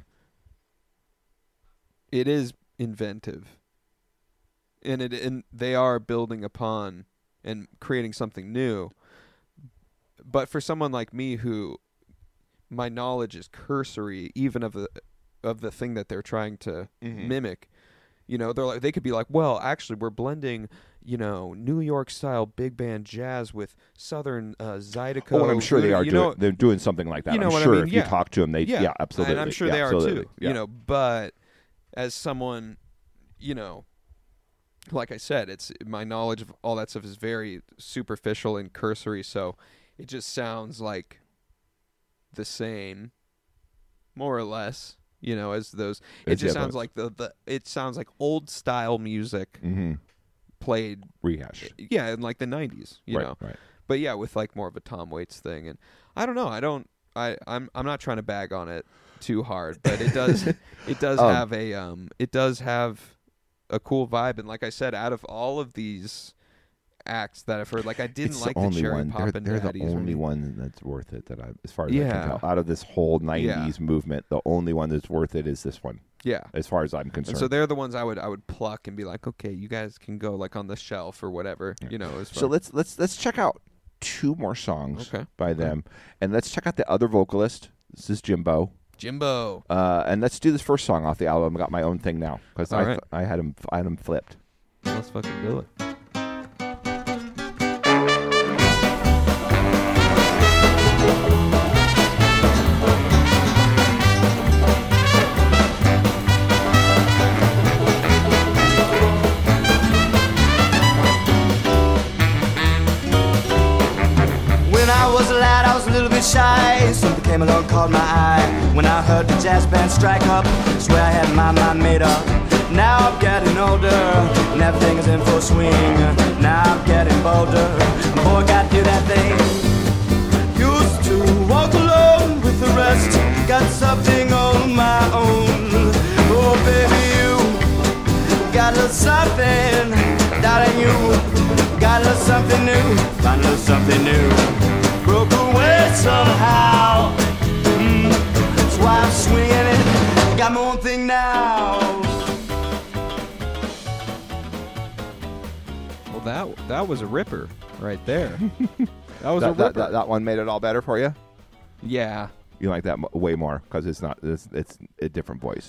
it is inventive. And it and they are building upon and creating something new. But for someone like me, who my knowledge is cursory, even of the of the thing that they're trying to Mhm. mimic, you know, they're like, they could be like, well, actually, we're blending, you know, New York style big band jazz with Southern uh, Zydeco. Oh, and I'm sure they are you doing. know, They're doing something like that. you know I'm what I sure mean? if Yeah. you talk to them, they yeah, absolutely. And I'm sure Yeah, they are absolutely. too. Yeah. You know, but as someone, you know, like I said, it's my knowledge of all that stuff is very superficial and cursory, so it just sounds like the same, more or less. You know, as those, it As just the sounds others. like the, the it sounds like old style music Mm-hmm. played, Rehash. yeah, in like the nineties. You right. know, Right. but yeah, with like more of a Tom Waits thing, and I don't know, I don't, I, I'm, I'm not trying to bag on it too hard, but it does, it does Um, have a, um, it does have a cool vibe, and like I said, out of all of these acts that I've heard, like I didn't It's like the the only Cherry one. They're, Poppin' they're the Daddies or only anything. one that's worth it. That I, as far as I Yeah. can tell, out of this whole nineties movement, the only one that's worth it is this one, Yeah. as far as I'm And concerned. so they're the ones I would I would pluck and be like, okay, you guys can go like on the shelf or whatever, you know. As So far- let's let's let's check out two more songs Okay. by them, and let's check out the other vocalist. This is Jimbo, Jimbo. uh, and let's do this first song off the album. I got my own thing now, because All I right. I had him I had him flipped. Let's fucking do it. When I was a lad, I was a little bit shy. Something came along, caught my eye. When I heard the jazz band strike up, swear I had my mind made up. Now I'm getting older, and everything is in full swing. Now I'm getting bolder, boy, gotta do that thing. Used to walk alone with the rest, got something on my own. Oh, baby, you got a little something, darling, you got a little something new, got a little something new. Broke away somehow, mm, that's why I'm swinging it, got my own thing now. Well, that that was a ripper right there. That was that, a that, ripper. that, that one made it all better for you? Yeah. You like that m- way more because it's not it's, it's a different voice.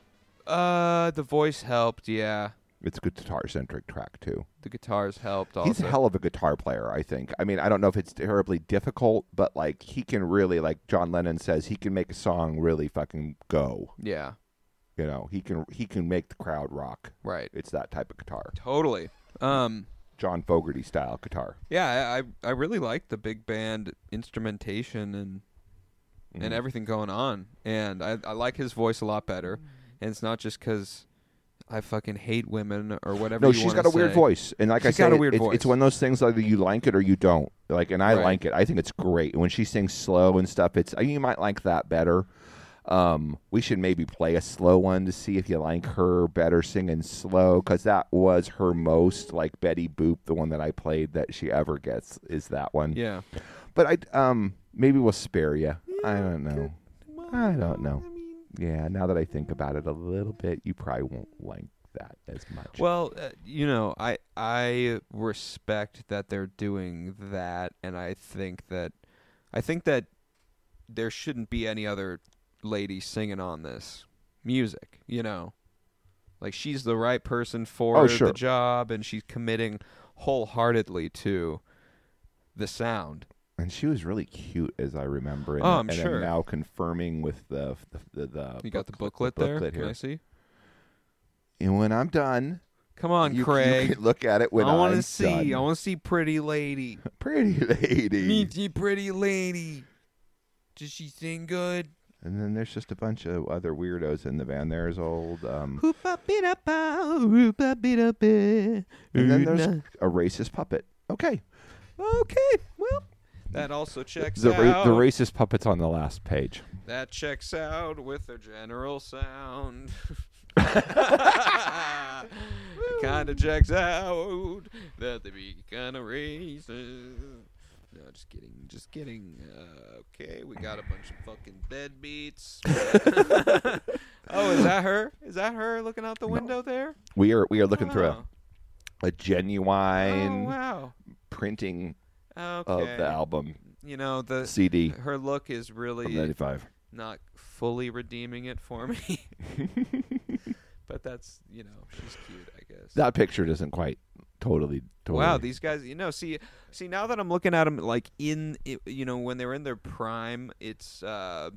Uh, the voice helped. Yeah. It's a guitar-centric track, too. The guitars helped also. He's a hell of a guitar player, I think. I mean, I don't know if it's terribly difficult, but, like, he can really, like John Lennon says, he can make a song really fucking go. Yeah. You know, he can he can make the crowd rock. Right. It's that type of guitar. Totally. Um, John Fogerty style guitar. yeah, I I I really like the big band instrumentation and Mhm. and everything going on, and I I like his voice a lot better, and it's not just because I fucking hate women or whatever. No, you she's wanna got a weird say. voice, and like I She's said, got a it- weird it's, voice. it's one of those things either you like it or you don't. Like, and I Right. like it. I think it's great when she sings slow and stuff. It's you might like that better. Um, we should maybe play a slow one to see if you like her better singing slow, because that was her most like Betty Boop, the one that I played that she ever gets is that one. Yeah. But I um maybe we'll spare you. I don't know. I don't know. Yeah, now that I think about it a little bit, you probably won't like that as much. Well, uh, you know, I I respect that they're doing that, and I think that I think that there shouldn't be any other lady singing on this music. You know, like she's the right person for Oh, sure. the job, and she's committing wholeheartedly to the sound. And she was really cute, as I remember. And, Oh, I'm and sure. now confirming with the the, the, the You got the booklet- booklet, the there. booklet Can here. I see? And when I'm done, Come on, you, Craig. you can look at it when I want I'm to see. done. I want to see pretty lady. Pretty lady. Meet the pretty lady. Does she sing good? And then there's just a bunch of other weirdos in the band. There's old. Um, And and then there's a racist puppet. Okay. Okay, well, that also checks The, ra- out. the racist puppet's on the last page. That checks out with their general sound. It kind of checks out that they be kind of racist. No, just kidding, just kidding. Uh, okay, we got a bunch of fucking deadbeats. Oh, is that her? Is that her looking out the window there? We are we are looking through Wow. a, a genuine Oh, wow. printing Okay. of the album You know, the C D her look is from really ninety-five. not fully redeeming it for me. But that's, you know, she's cute, I guess. That picture doesn't quite totally. totally. Wow, these guys, you know, see, see now that I'm looking at them, like in, it, you know, when they're in their prime, it's, uh,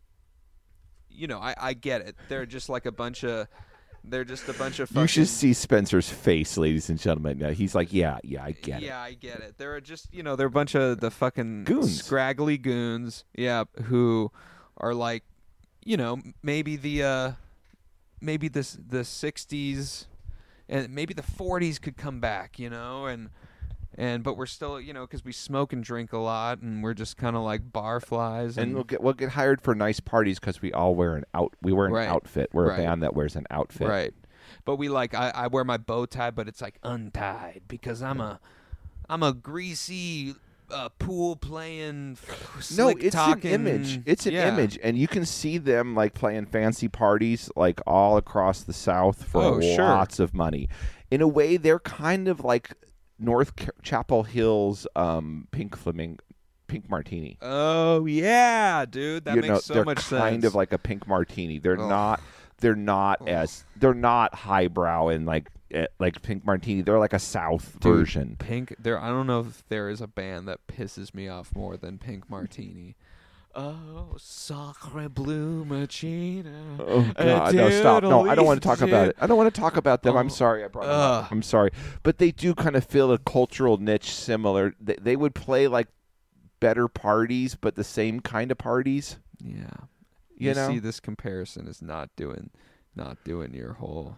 you know, I, I get it. They're just like a bunch of, they're just a bunch of. Fucking, You should see Spencer's face, ladies and gentlemen. Now, he's like, yeah, yeah, I get yeah, I get it. They're just, you know, they're a bunch of the fucking Goons. scraggly goons. Yeah, who are like, you know, maybe the, uh, maybe this the sixties, and maybe the forties could come back, you know, and and but we're still, you know, because we smoke and drink a lot, and we're just kind of like barflies. it. And, And we'll get we'll get hired for nice parties because we all wear an out. We wear an Right. outfit. We're Right. a band that wears an outfit. right, but we like I, I wear my bow tie, but it's like untied because I'm a I'm a greasy. Uh, pool playing, No, slick it's talking. an image. It's an yeah. image, and you can see them like playing fancy parties like all across the South for Oh, sure. lots of money. In a way, they're kind of like North Ca- Chapel Hill's um, Pink Flaming, Pink Martini. Oh yeah, dude, that you makes know, so they're much sense. kind of like a Pink Martini. They're Ugh. not. They're not as. They're not highbrow and like eh, like Pink Martini. They're like a South Dude, version. Pink. There, I don't know if there is a band that pisses me off more than Pink Martini. Oh, Sacre Blue Machina. Oh God! No, stop! No, I don't want to talk about it. I don't want to talk about them. I'm Oh, sorry. I brought them up. ugh. I'm sorry, but they do kind of fill a cultural niche similar. They, they would play like better parties, but the same kind of parties. Yeah. You know? see, this comparison is not doing not doing your whole.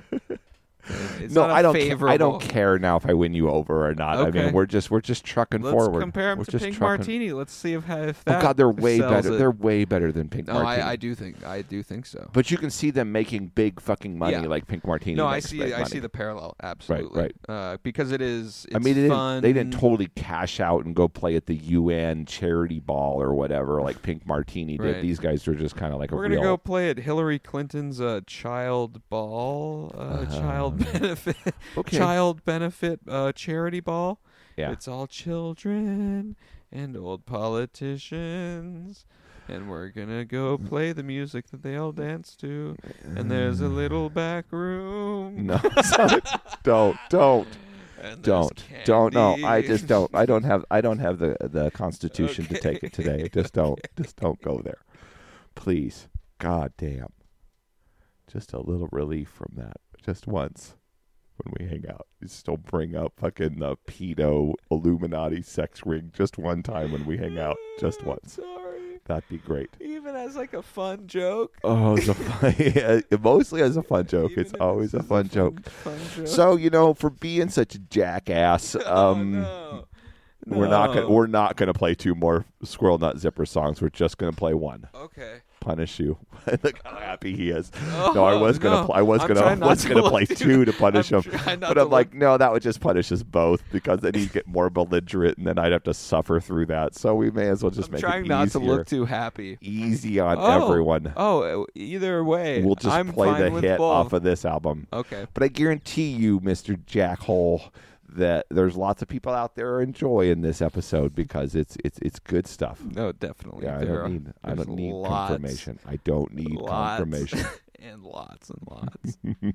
It's no, not a I don't. Ca- favorable. I don't care now if I win you over or not. I Okay. mean, we're just we're just trucking Let's forward. compare them we're to just Pink trucking. Martini. Let's see if if Oh that. God, they're way sells better. it. They're way better than Pink No, Martini. I, I do think I do think so. But you can see them making big fucking money Yeah. like Pink Martini. No, I makes see. big I money. see the parallel. Absolutely. right. Uh, because it is. It's I mean, they fun. didn't, they didn't totally cash out and go play at the U N charity ball or whatever like Pink Martini did. Right. These guys were just kind of like We're a gonna real. go play at Hillary Clinton's uh, child ball, uh, Uh, child benefit, okay. child benefit uh, charity ball. Yeah. It's all children and old politicians, and we're gonna go play the music that they all dance to. And there's a little back room. No, sorry. don't, don't, and there's don't, don't. No, I candy. just don't. I don't have. I don't have the the constitution to take it Okay. today. Just don't. Just don't go there, please. God damn. Just a little relief from that, just once. When we hang out, just don't bring up fucking the pedo Illuminati sex ring just one time when we hang out, just once. Sorry. That'd be great. Even as like a fun joke. Oh, it's a fun, yeah, mostly as a fun joke. Even It's if always this a is fun joke. Fun joke. So you know, for being such a jackass, um, oh, no. we're not gonna No. we're not gonna play two more Squirrel Nut Zipper songs. We're just gonna play one. Okay. Punish you. Look how happy he is. Oh, no, I was gonna no. pl- I was I'm gonna trying not was to gonna look play too- two to punish I'm him, trying not but to I'm like, look- no, that would just punish us both because then he'd get more belligerent, and then I'd have to suffer through that. So we may as well just I'm make trying it not to easier. look too happy. easy on Oh. everyone. Oh, either way, We'll just I'm play fine the with hit both. off of this album. Okay. But I guarantee you, Mister Jackhole, that there's lots of people out there enjoying this episode because it's it's it's good stuff. No, definitely. Yeah, I There don't are- need I there's don't need lots, confirmation. I don't need lots, confirmation. and lots and lots.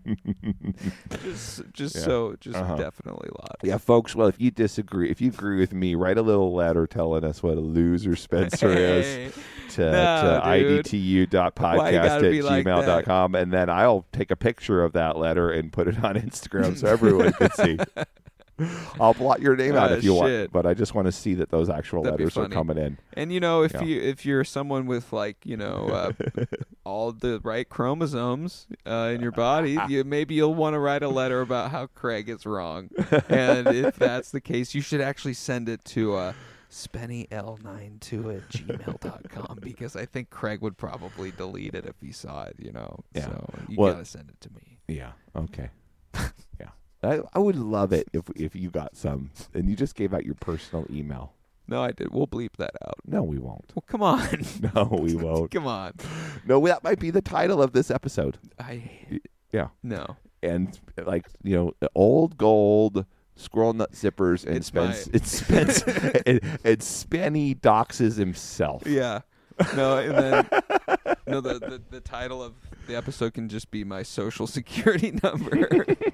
just, just Yeah. so, just Uh-huh. definitely lots. Yeah, folks. Well, if you disagree, if you agree with me, write a little letter telling us what a loser Spencer is Hey. to, No, to dude. I D T U dot Why you podcast at gotta be like gmail dot com, and then I'll take a picture of that letter and put it on Instagram so everyone can see. I'll blot your name out Ah, if you want, shit. but I just want to see that those actual That'd be letters are funny. coming in. And you know, if Yeah. you if you're someone with like you know uh, all the right chromosomes uh, in your body, you maybe you'll want to write a letter about how Craig is wrong. And if that's the case, you should actually send it to uh, spenny l ninety-two at gmail dot com because I think Craig would probably delete it if he saw it. You know, Yeah. so you Well- gotta send it to me. Yeah. Okay. yeah. I, I would love it if if you got some and you just gave out your personal email. No, I did. We'll bleep that out. No, we won't. Well, come on, No, we won't. come on. No, that might be the title of this episode. I Yeah. no. And like, you know, old gold Squirrel Nut Zippers and It's Spence my- it's Spence and, and Spenny doxes himself. Yeah. No, and then no, the, the the title of the episode can just be my social security number.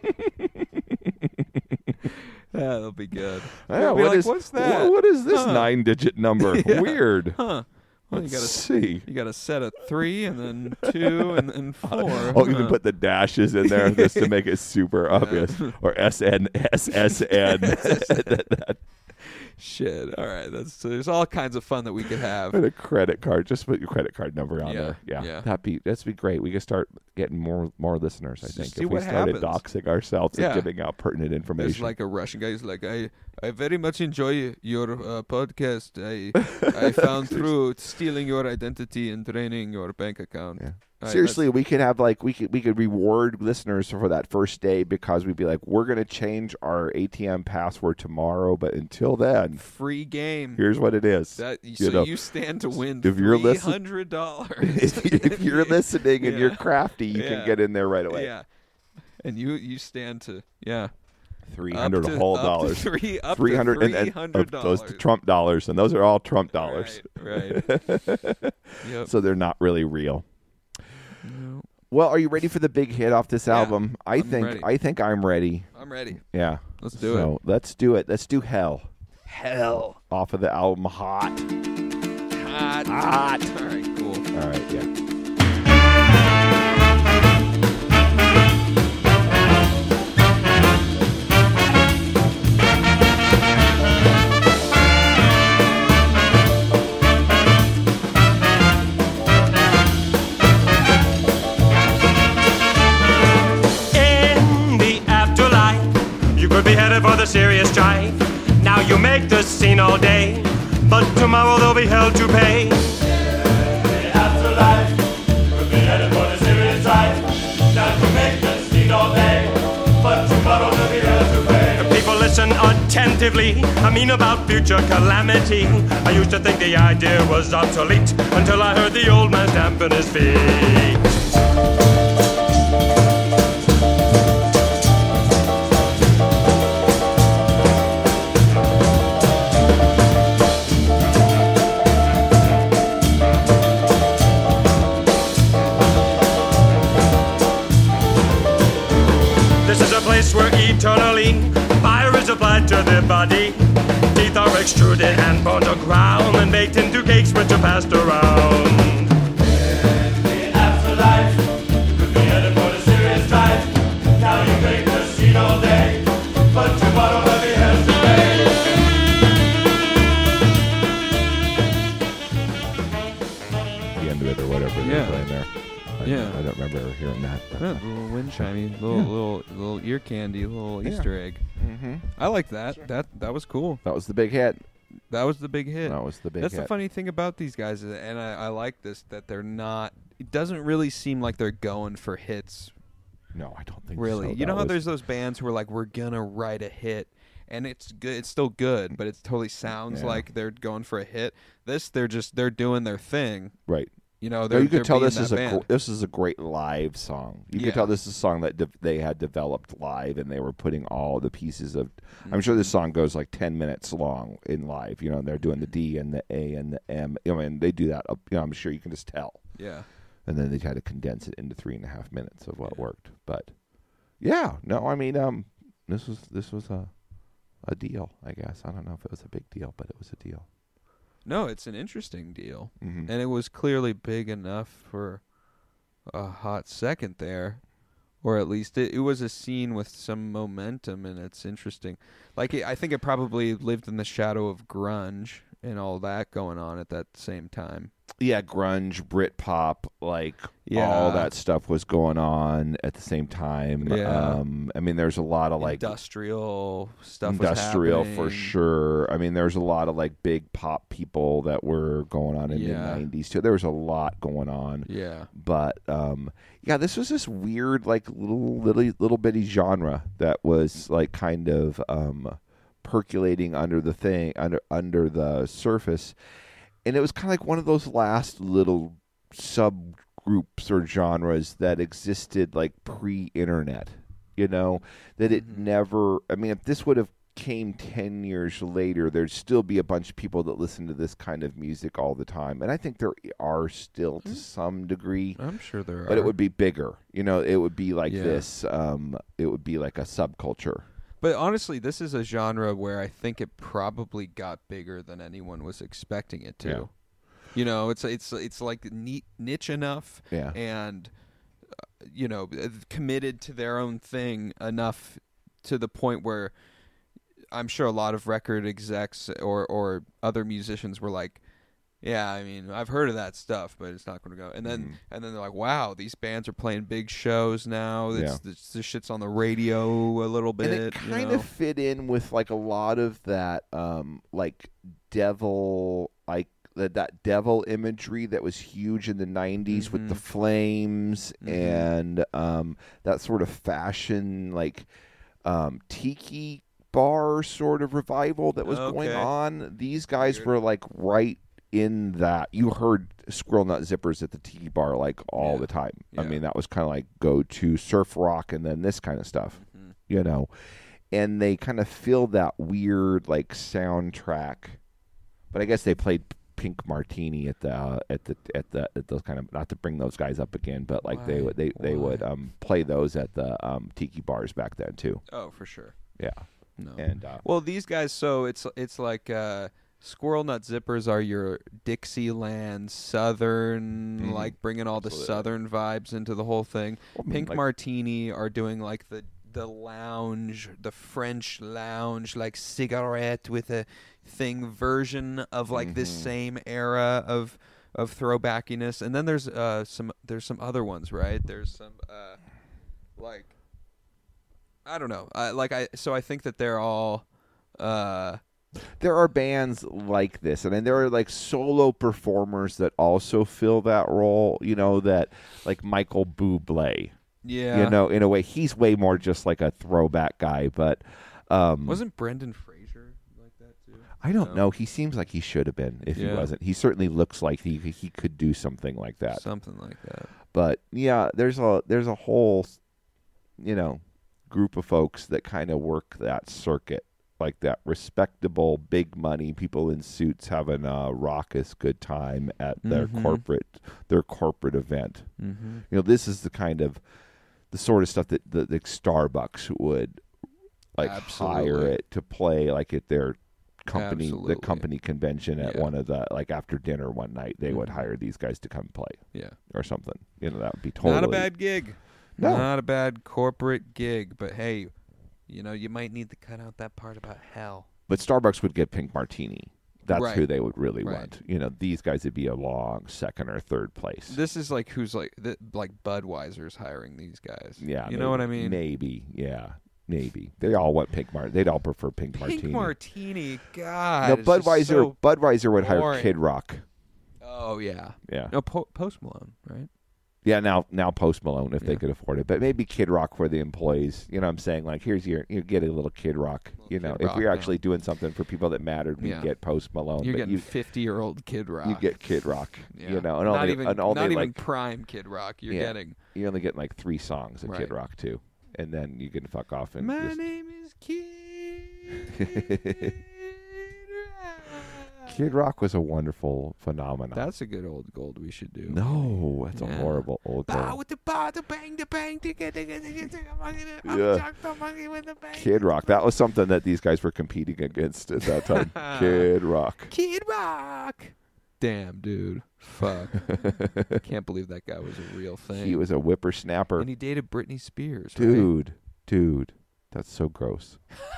Yeah, that'll be good. Yeah, We'll be what like, is- what's that? wha- what is this Huh. nine digit number? Yeah. Weird. Huh. Well, you Let's got to see. you got to set a three and then two and then four. Oh, you can huh. put the dashes in there just to make it super obvious. Or S N S S N. Shit. All right. That's so there's all kinds of fun that we could have. Put a credit card. Just put your credit card number on Yeah, there. Yeah, yeah. that'd be that'd be great. We could start getting more more listeners. I Just think see if we what started happens. doxing ourselves Yeah. and giving out pertinent There's information. like a Russian guy who's like, I, I very much enjoy your uh, podcast. I I found through stealing your identity and draining your bank account. Yeah. I- Seriously, we could have like we could we could reward listeners for that first day because we'd be like, we're gonna change our A T M password tomorrow, but until then, that's free game. here's what it is. That You so know, you stand to win if you're three listen- hundred dollars. if, you- if you're listening and you're Yeah. crafty, you Yeah. can get in there right away. Yeah, and you you stand to yeah Three up hundred to- whole up to dollars. three up Three to hundred and, and three hundred uh, those dollars. Trump dollars, and those are all Trump dollars. Right. right. Yep. So they're not really real. No, Well, are you ready for the big hit off this Yeah, album? I I'm think ready. I think I'm ready. I'm ready. Yeah. Let's do so it. let's do it. Let's do Hell. Hell off of the album Hot. Hot. Hot. All right. Cool. All right, yeah. tomorrow they'll be held to pay. The afterlife could be headed for the serious side. Now to make the scene all day, but tomorrow they'll be held to pay. The people listen attentively, I mean about future calamity. I used to think the idea was obsolete until I heard the old man stamping his feet. This is a place where eternally fire is applied to the body. Teeth are extruded and bones are ground and baked into cakes which are passed around. In the afterlife, you could be headed for the serious life. Now you make the scene all day, but tomorrow there'll be hell to pay. The end of it or whatever Yeah. they're playing there. I, Yeah. I don't remember ever hearing that. But, Yeah, little wind chimey, little Yeah. little little ear candy, little Yeah. Easter egg. mm-hmm. I like that. That that was cool. That was the big hit. That was the big hit. That was the big That's hit. the funny thing about these guys, is- and I, I like this, that they're not. It doesn't really seem like they're going for hits. No, I don't think Really, so. you That know how was- there's those bands who are like, we're gonna write a hit, and it's good. It's still good, but it totally sounds Yeah. like they're going for a hit. This, they're just they're doing their thing. right. You know, No, they're, you they're could tell being this that is a band. gr- this is a great live song. You Yeah. could tell this is a song that de- they had developed live, and they were putting all the pieces of. I'm sure this song goes like ten minutes long in live. You know, and they're doing the D and the A and the M. I mean, they do that. uh, You know, I'm sure you can just tell. Yeah. And then they try to condense it into three and a half minutes of what worked. But yeah, no, I mean, um, this was this was a a deal. I guess I don't know if it was a big deal, but it was a deal. No, it's an interesting deal. Mm-hmm. And it was clearly big enough for a hot second there, or at least it, it was a scene with some momentum, and it's interesting. Like it, I think it probably lived in the shadow of grunge and all that going on at that same time. Yeah, grunge, Britpop, like Yeah. all that stuff was going on at the same time. Yeah. Um, I mean, there's a lot of like Industrial stuff. was industrial for happening. sure. I mean, there's a lot of like big pop people that were going on in Yeah. the nineties too. There was a lot going on. Yeah. But um, yeah, this was this weird like little little little bitty genre that was like kind of um, percolating under the thing under under the surface, and it was kind of like one of those last little subgroups or genres that existed like pre-internet. You know, that it Mm-hmm. never. I mean, if this would have came ten years later, there'd still be a bunch of people that listen to this kind of music all the time, and I think there are still to some degree. I'm sure there are. But it would be bigger. You know, it would be like Yeah. this. Um, it would be like a subculture. But honestly, this is a genre where I think it probably got bigger than anyone was expecting it to. Yeah. You know, it's it's it's like neat, niche enough, Yeah. and uh, you know, uh, committed to their own thing enough to the point where I'm sure a lot of record execs or or other musicians were like, yeah, I mean, I've heard of that stuff, but it's not going to go. And then Mhm. and then they're like, wow, these bands are playing big shows now. It's, Yeah. this, this shit's on the radio a little bit. And it you kind know? of fit in with like a lot of that, um, like devil, like that, that devil imagery that was huge in the nineties with the Mhm. flames Mhm. and um, that sort of fashion, like um, tiki bar sort of revival that was going Okay. on. These guys Weird. were like right in that. You heard Squirrel Nut Zippers at the tiki bar like all Yeah. the time. I Yeah. mean, that was kind of like go to surf rock and then this kind of stuff, Mhm. you know. And they kind of filled that weird like soundtrack. But I guess they played Pink Martini at the uh, at the at the at those kind of, not to bring those guys up again, but like they Why? would they they would Why? um play those at the um tiki bars back then too. Oh, for sure. Yeah. No. And uh, Well, these guys, so it's it's like uh, Squirrel Nut Zippers are your Dixieland Southern, Mhm. like bringing all the Absolutely. Southern vibes into the whole thing. Well, I mean, Pink like- Martini are doing like the the lounge, the French lounge, like cigarette with a thing version of like this Mhm. same era of of throwbackiness. And then there's uh some there's some other ones, right? There's some uh like I don't know. I like I so I think that they're all uh There are bands like this, and then there are like solo performers that also fill that role. You know, that like Michael Bublé. Yeah. You know, in a way, he's way more just like a throwback guy. But um, wasn't Brendan Fraser like that too? I don't No. know. He seems like he should have been if he Yeah. wasn't. He certainly looks like he he could do something like that. Something like that. But yeah, there's a there's a whole, you know, group of folks that kind of work that circuit. Like that respectable, big money people in suits having a raucous good time at their Mhm. corporate their corporate event. Mm-hmm. You know, this is the kind of the sort of stuff that the, the Starbucks would like hire Absolutely. it to play like at their company Absolutely. the company convention at Yeah. one of the like after dinner one night they would Mhm. hire these guys to come play Yeah. or something. You know, that would be totally Not a bad gig. No. Not a bad corporate gig, but hey, you know, you might need to cut out that part about hell. But Starbucks would get Pink Martini. That's Right. who they would really Right. want. You know, these guys would be a long second or third place. This is like who's like th- like Budweiser's hiring these guys. yeah, you know what I maybe- mean. Maybe, yeah, maybe they all want Pink Martini. They'd all prefer Pink, Pink Martini. Martini, God. No, it's just Budweiser. so- Budweiser would hire boring. Kid Rock. Oh yeah. Yeah, No, po- Post Malone, right? yeah. Now, now Post Malone if they Yeah. could afford it, but maybe Kid Rock for the employees. You know, what I'm saying like, here's your, you get a little Kid Rock. Little You know, Kid if Rock, we're yeah. actually doing something for people that mattered, we Yeah. get Post Malone. You're but getting you, fifty-year-old Kid Rock. you get Kid Rock. Yeah. You know, and not only, even and only not even like prime Kid Rock. You're Yeah. getting. you're only getting like three songs of Right. Kid Rock too, and then you can fuck off and My just, name is Kid. Rock. Kid Rock was a wonderful phenomenon. That's a good old gold we should do. no, that's a Yeah. horrible old Bow goal. with the bow, the bang, the bang, ticka, ticka, ticka, ticka, monkey, the- I'm Yeah. Jack the monkey with the bang. Kid Rock. That was something that these guys were competing against at that time. Kid Rock. Kid Rock. Damn, dude. Fuck. Can't believe that guy was a real thing. He was a whippersnapper. and he dated Britney Spears, right? Dude, dude, that's so gross.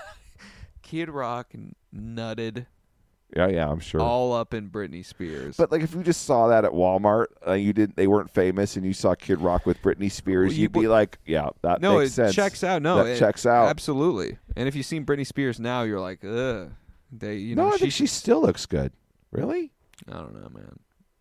Kid Rock nutted Yeah, yeah, I'm sure. all up in Britney Spears. But like, if you just saw that at Walmart, uh, you didn't, they weren't famous, and you saw Kid Rock with Britney Spears, Well, you you'd be would- like, yeah, that no, makes it sense. checks out. No, that it checks out. Absolutely. And if you've seen Britney Spears now, you're like, ugh. They, you know, no, I she, think she still looks good. Really? I don't know, man.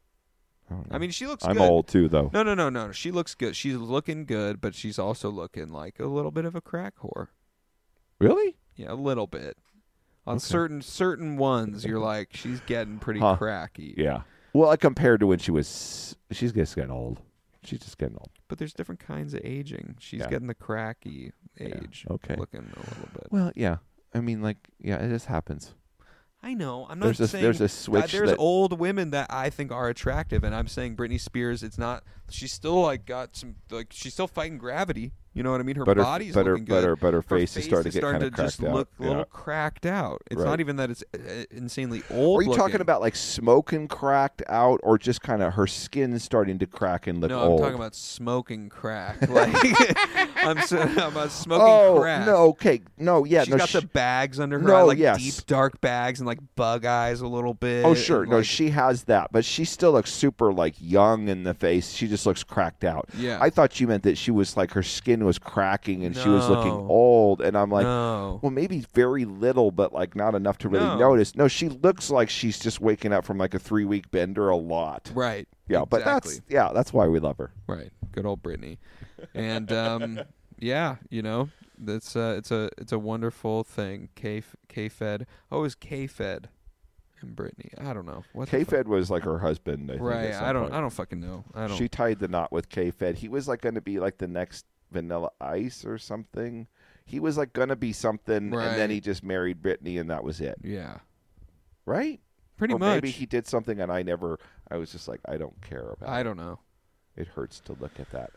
I, don't know. I mean, she looks I'm good. old too, though. No, no, no, no. She looks good. She's looking good, but she's also looking like a little bit of a crack whore. Really? Yeah, a little bit. On Okay. certain certain ones, you're like, she's getting pretty Huh. cracky. Yeah. Well, like, compared to when she was, she's just getting old. She's just getting old. But there's different kinds of aging. She's Yeah. getting the cracky age. Okay. Looking a little bit. Well, yeah. I mean, like, yeah, it just happens. I know. I'm not There's a saying there's a uh, switch there's that old women that I think are attractive, and I'm saying Britney Spears. It's not. She's still like got some like she's still fighting gravity. You know what I mean? Her but her, body's but her, looking but good. her, but her Her face is starting to get kind of just cracked out. look a Yeah. little cracked out. It's Right. not even that it's uh, insanely old. Are you talking looking. about like smoking cracked out, or just kind of her skin starting to crack and look No, old? I'm talking about smoking crack. Like I'm, so, I'm about smoking oh crack. no, okay, no, yeah, She's no, got she, the bags under her No, eye, like yes. deep dark bags and like bug eyes a little bit. oh sure, and, no, like- she has that, but she still looks super like young in the face. She just looks cracked out. Yeah. I thought you meant that she was like her skin was cracking and she was looking No. old, and I'm like, no. well, maybe very little, but like not enough to really No. notice. No, she looks like she's just waking up from like a three week bender a lot. Right. Yeah, but exactly. that's yeah, that's why we love her. Right. Good old Britney. And um, yeah, you know, that's uh, it's a it's a wonderful thing. K K Fed. Oh, is K Fed and Britney? I don't know. What the K fuck? Fed was like her husband. I think, Right. at some I don't point. I don't fucking know. I don't. She tied the knot with K Fed. He was like going to be like the next Vanilla Ice or something. He was like going to be something, and then Right. he just married Britney, and that was it. yeah. Right? Pretty or much. maybe he did something, and I never. I was just like, I don't care about. I it. don't know. It hurts to look at that.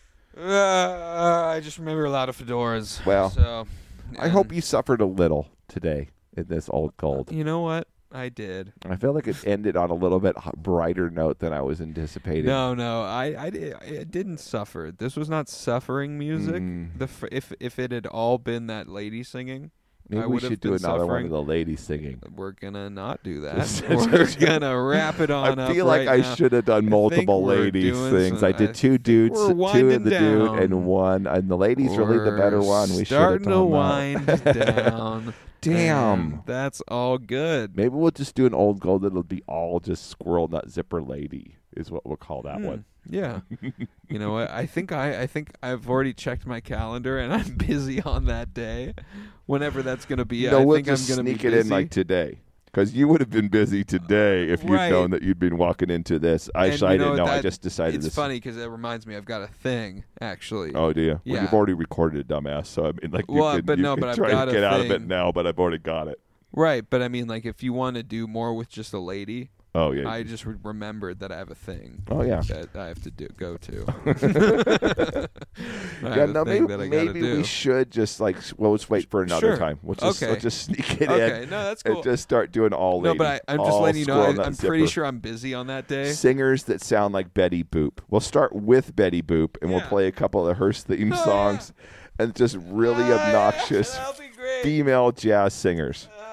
Uh, I just remember a lot of fedoras. Well, so I hope and you suffered a little today in this old gold. You know what? I did. I feel like it ended on a little bit h- brighter note than I was anticipating. No, no, I, I, di- I didn't suffer. This was not suffering music. Mm. The f- if if it had all been that lady singing, Maybe I we would have should do been another one suffering. of the ladies singing. We're gonna not do that. We're gonna wrap it on I up feel like right I now. should have done I multiple think we're ladies doing things. some- I did I two think dudes, we're two winding of the dude, down. and one, and the ladies really the better We're one. We should have starting to done wind that. down. Damn. and that's all good. Maybe we'll just do an old gold that'll be all just squirrel nut zipper lady is what we'll call that Hmm. one. Yeah. You know what? I think I, I think I've already checked my calendar and I'm busy on that day. Whenever that's gonna be, no, I we'll think just I'm gonna sneak be it busy. in like today. Because you would have been busy today if you'd Right. known that you'd been walking into this. I, And I you know didn't know. I that- just decided It's this. funny because it reminds me I've got a thing actually. Oh, do you? Well, Yeah. you've already recorded it, dumbass. So I mean, like, you Well, could, but you no, could but I've try got to a get out of it thing. now. But I've already got it. Right, but I mean, like, if you want to do more with just a lady, Oh yeah. I just re- remembered that I have a thing. Oh, yeah. That I have to do go to. I yeah, have a no, thing maybe that I gotta maybe do. we should just like s- well, let's wait for another Sure. time. We'll just Okay. let's just sneak it Okay, in. no, that's cool. And just start doing all No, ladies. but I, I'm just all letting you know. squirrel I, nut I'm pretty zipper. sure I'm busy on that day. Singers that sound like Betty Boop. We'll start with Betty Boop, and we'll Yeah. play a couple of her theme Oh, songs, and just really Oh, yeah, obnoxious that'll be great. female jazz singers. Ah.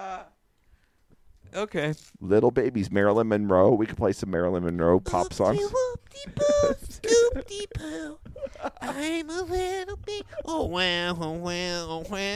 Okay. Little babies, Marilyn Monroe. We could play some Marilyn Monroe pop songs. Whoop-de-whoop-de-boo, scoop-de-poo. I'm a little bit. Oh, wow, oh, wow, oh, wow.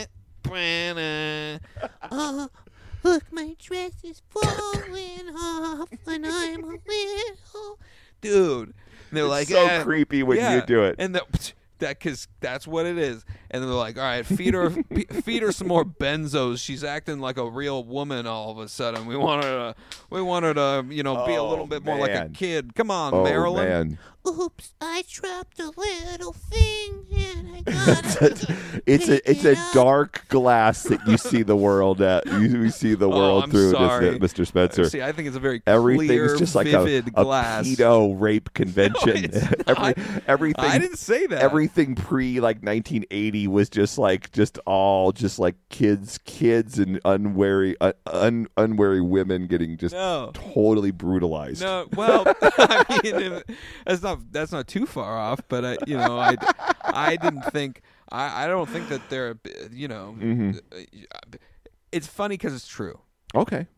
Brenna. Oh, look, my dress is falling off when I'm a little. Dude. And they're It's like, so eh, creepy when yeah. you do it. And the, that because that's what it is. And they're like, all right, feed her, p- feed her some more benzos. She's acting like a real woman all of a sudden. We want her to, we want her to, you know, be a Oh, little bit more like a man. kid. Come on, Oh Marilyn. man, Oops, I dropped a little thing and I gotta. it's a it's a pick it up. dark glass that you see the world at. You, you see the Oh, world I'm through, sorry. doesn't it, Mister Spencer? See, I think it's a very Everything's clear, just like a, vivid a glass. pedo rape convention. it's Every, not. everything. I didn't say that. Everything pre like nineteen eighty was just like just all just like kids, kids and unwary, uh, un, unwary women getting just No. totally brutalized. No, well, I mean, if- that's not that's not too far off, but I, you know, I, I didn't think I, I don't think that they're, you know, Mhm. uh, it's funny because it's true. Okay.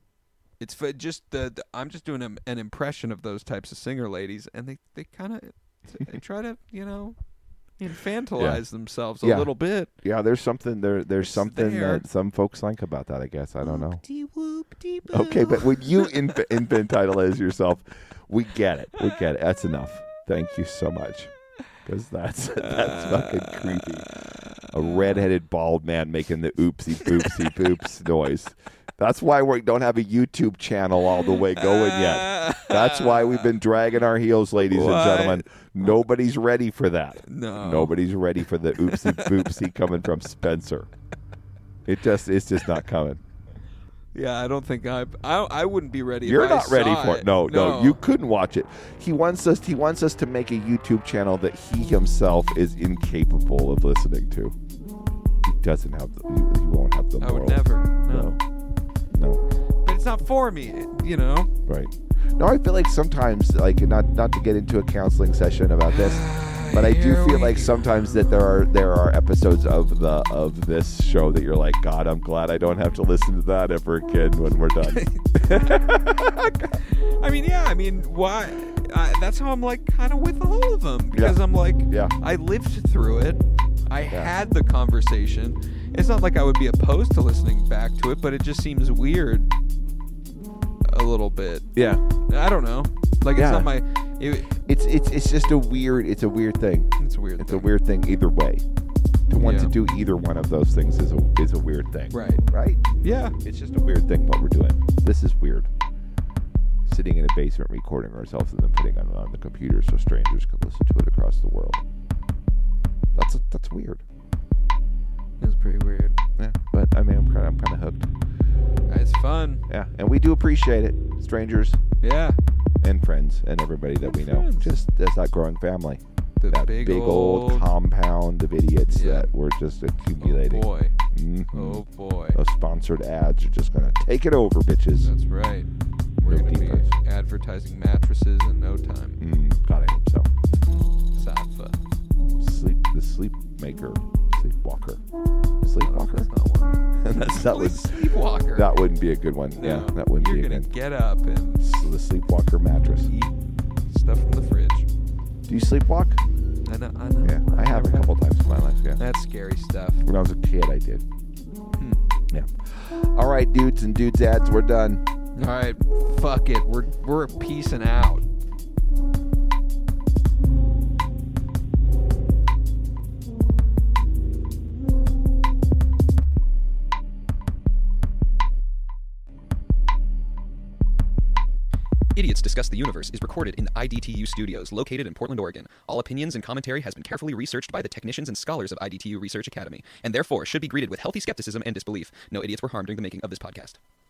It's f- just the, the I'm just doing a, an impression of those types of singer ladies, and they they kind of they try to you know infantilize themselves a Yeah. little bit. Yeah, there's something there. There's It's something there. that some folks like about that. I guess I don't know. Whoop-de-whoop-de-boo. Okay, but when you inf- infantilize yourself, we get it. We get it. That's enough. Thank you so much, because that's that's fucking creepy. A redheaded bald man making the oopsie boopsie boops noise. That's why we don't have a YouTube channel all the way going yet. That's why we've been dragging our heels, ladies What? and gentlemen. Nobody's ready for that. No. Nobody's ready for the oopsie boopsie coming from Spencer. It just it's just not coming. Yeah, I don't think I I, I wouldn't be ready. You're if I not ready saw for it. No, no, no, you couldn't watch it. He wants us. He wants us to make a YouTube channel that he himself is incapable of listening to. He doesn't have. The, he, he won't have the. I would moral. never. No. No, no, But it's not for me, you know. right. No, I feel like sometimes, like not not to get into a counseling session about this, but I do Here feel we like sometimes that there are there are episodes of the of this show that you're like, God, I'm glad I don't have to listen to that ever again when we're done. I mean, yeah. I mean, why? I, that's how I'm like kind of with all of them because I'm like, Yeah. I lived through it. I had the conversation. It's not like I would be opposed to listening back to it, but it just seems weird a little bit. Yeah. I don't know. Like Yeah. it's not my. It, It's it's it's just a weird. It's a weird thing. it's a weird. It's thing. a weird thing either way. To want to Yeah. do either one of those things is a is a weird thing. Right. Right? Yeah. It's just a weird thing what we're doing. This is weird. Sitting in a basement recording ourselves and then putting it on the computer so strangers can listen to it across the world. That's that's weird. It's pretty weird. Yeah. But I mean, I'm kind of I'm kind of hooked. It's fun. Yeah. And we do appreciate it, strangers Yeah. and friends and everybody that And we know. friends. Just as that growing family. The That big, big, old, old compound of idiots Yeah. that we're just Oh accumulating. boy. Mhm. Oh boy. Those sponsored ads are just going to take it over, bitches. That's right. We're No going to be defense. advertising mattresses in no time. Mm, God, I hope so. Safa. Sleep, the sleep maker, sleepwalker, No, sleepwalker. that's not one. That's, that would Sleepwalker. that wouldn't be a good one. No, Yeah, that wouldn't You're be a gonna good. get up and So the sleepwalker mattress. eat stuff from the fridge. Do you sleepwalk? I know. I know. Yeah, I have a never couple times in my life. Yeah, That's scary stuff. when I was a kid, I did. Hmm. Yeah. All right, dudes and dudes ads, we're done. All right, fuck it. We're we're peacing out. Idiots Discuss the Universe is recorded in the I D T U studios located in Portland, Oregon. All opinions and commentary has been carefully researched by the technicians and scholars of I D T U Research Academy, and therefore should be greeted with healthy skepticism and disbelief. No idiots were harmed during the making of this podcast.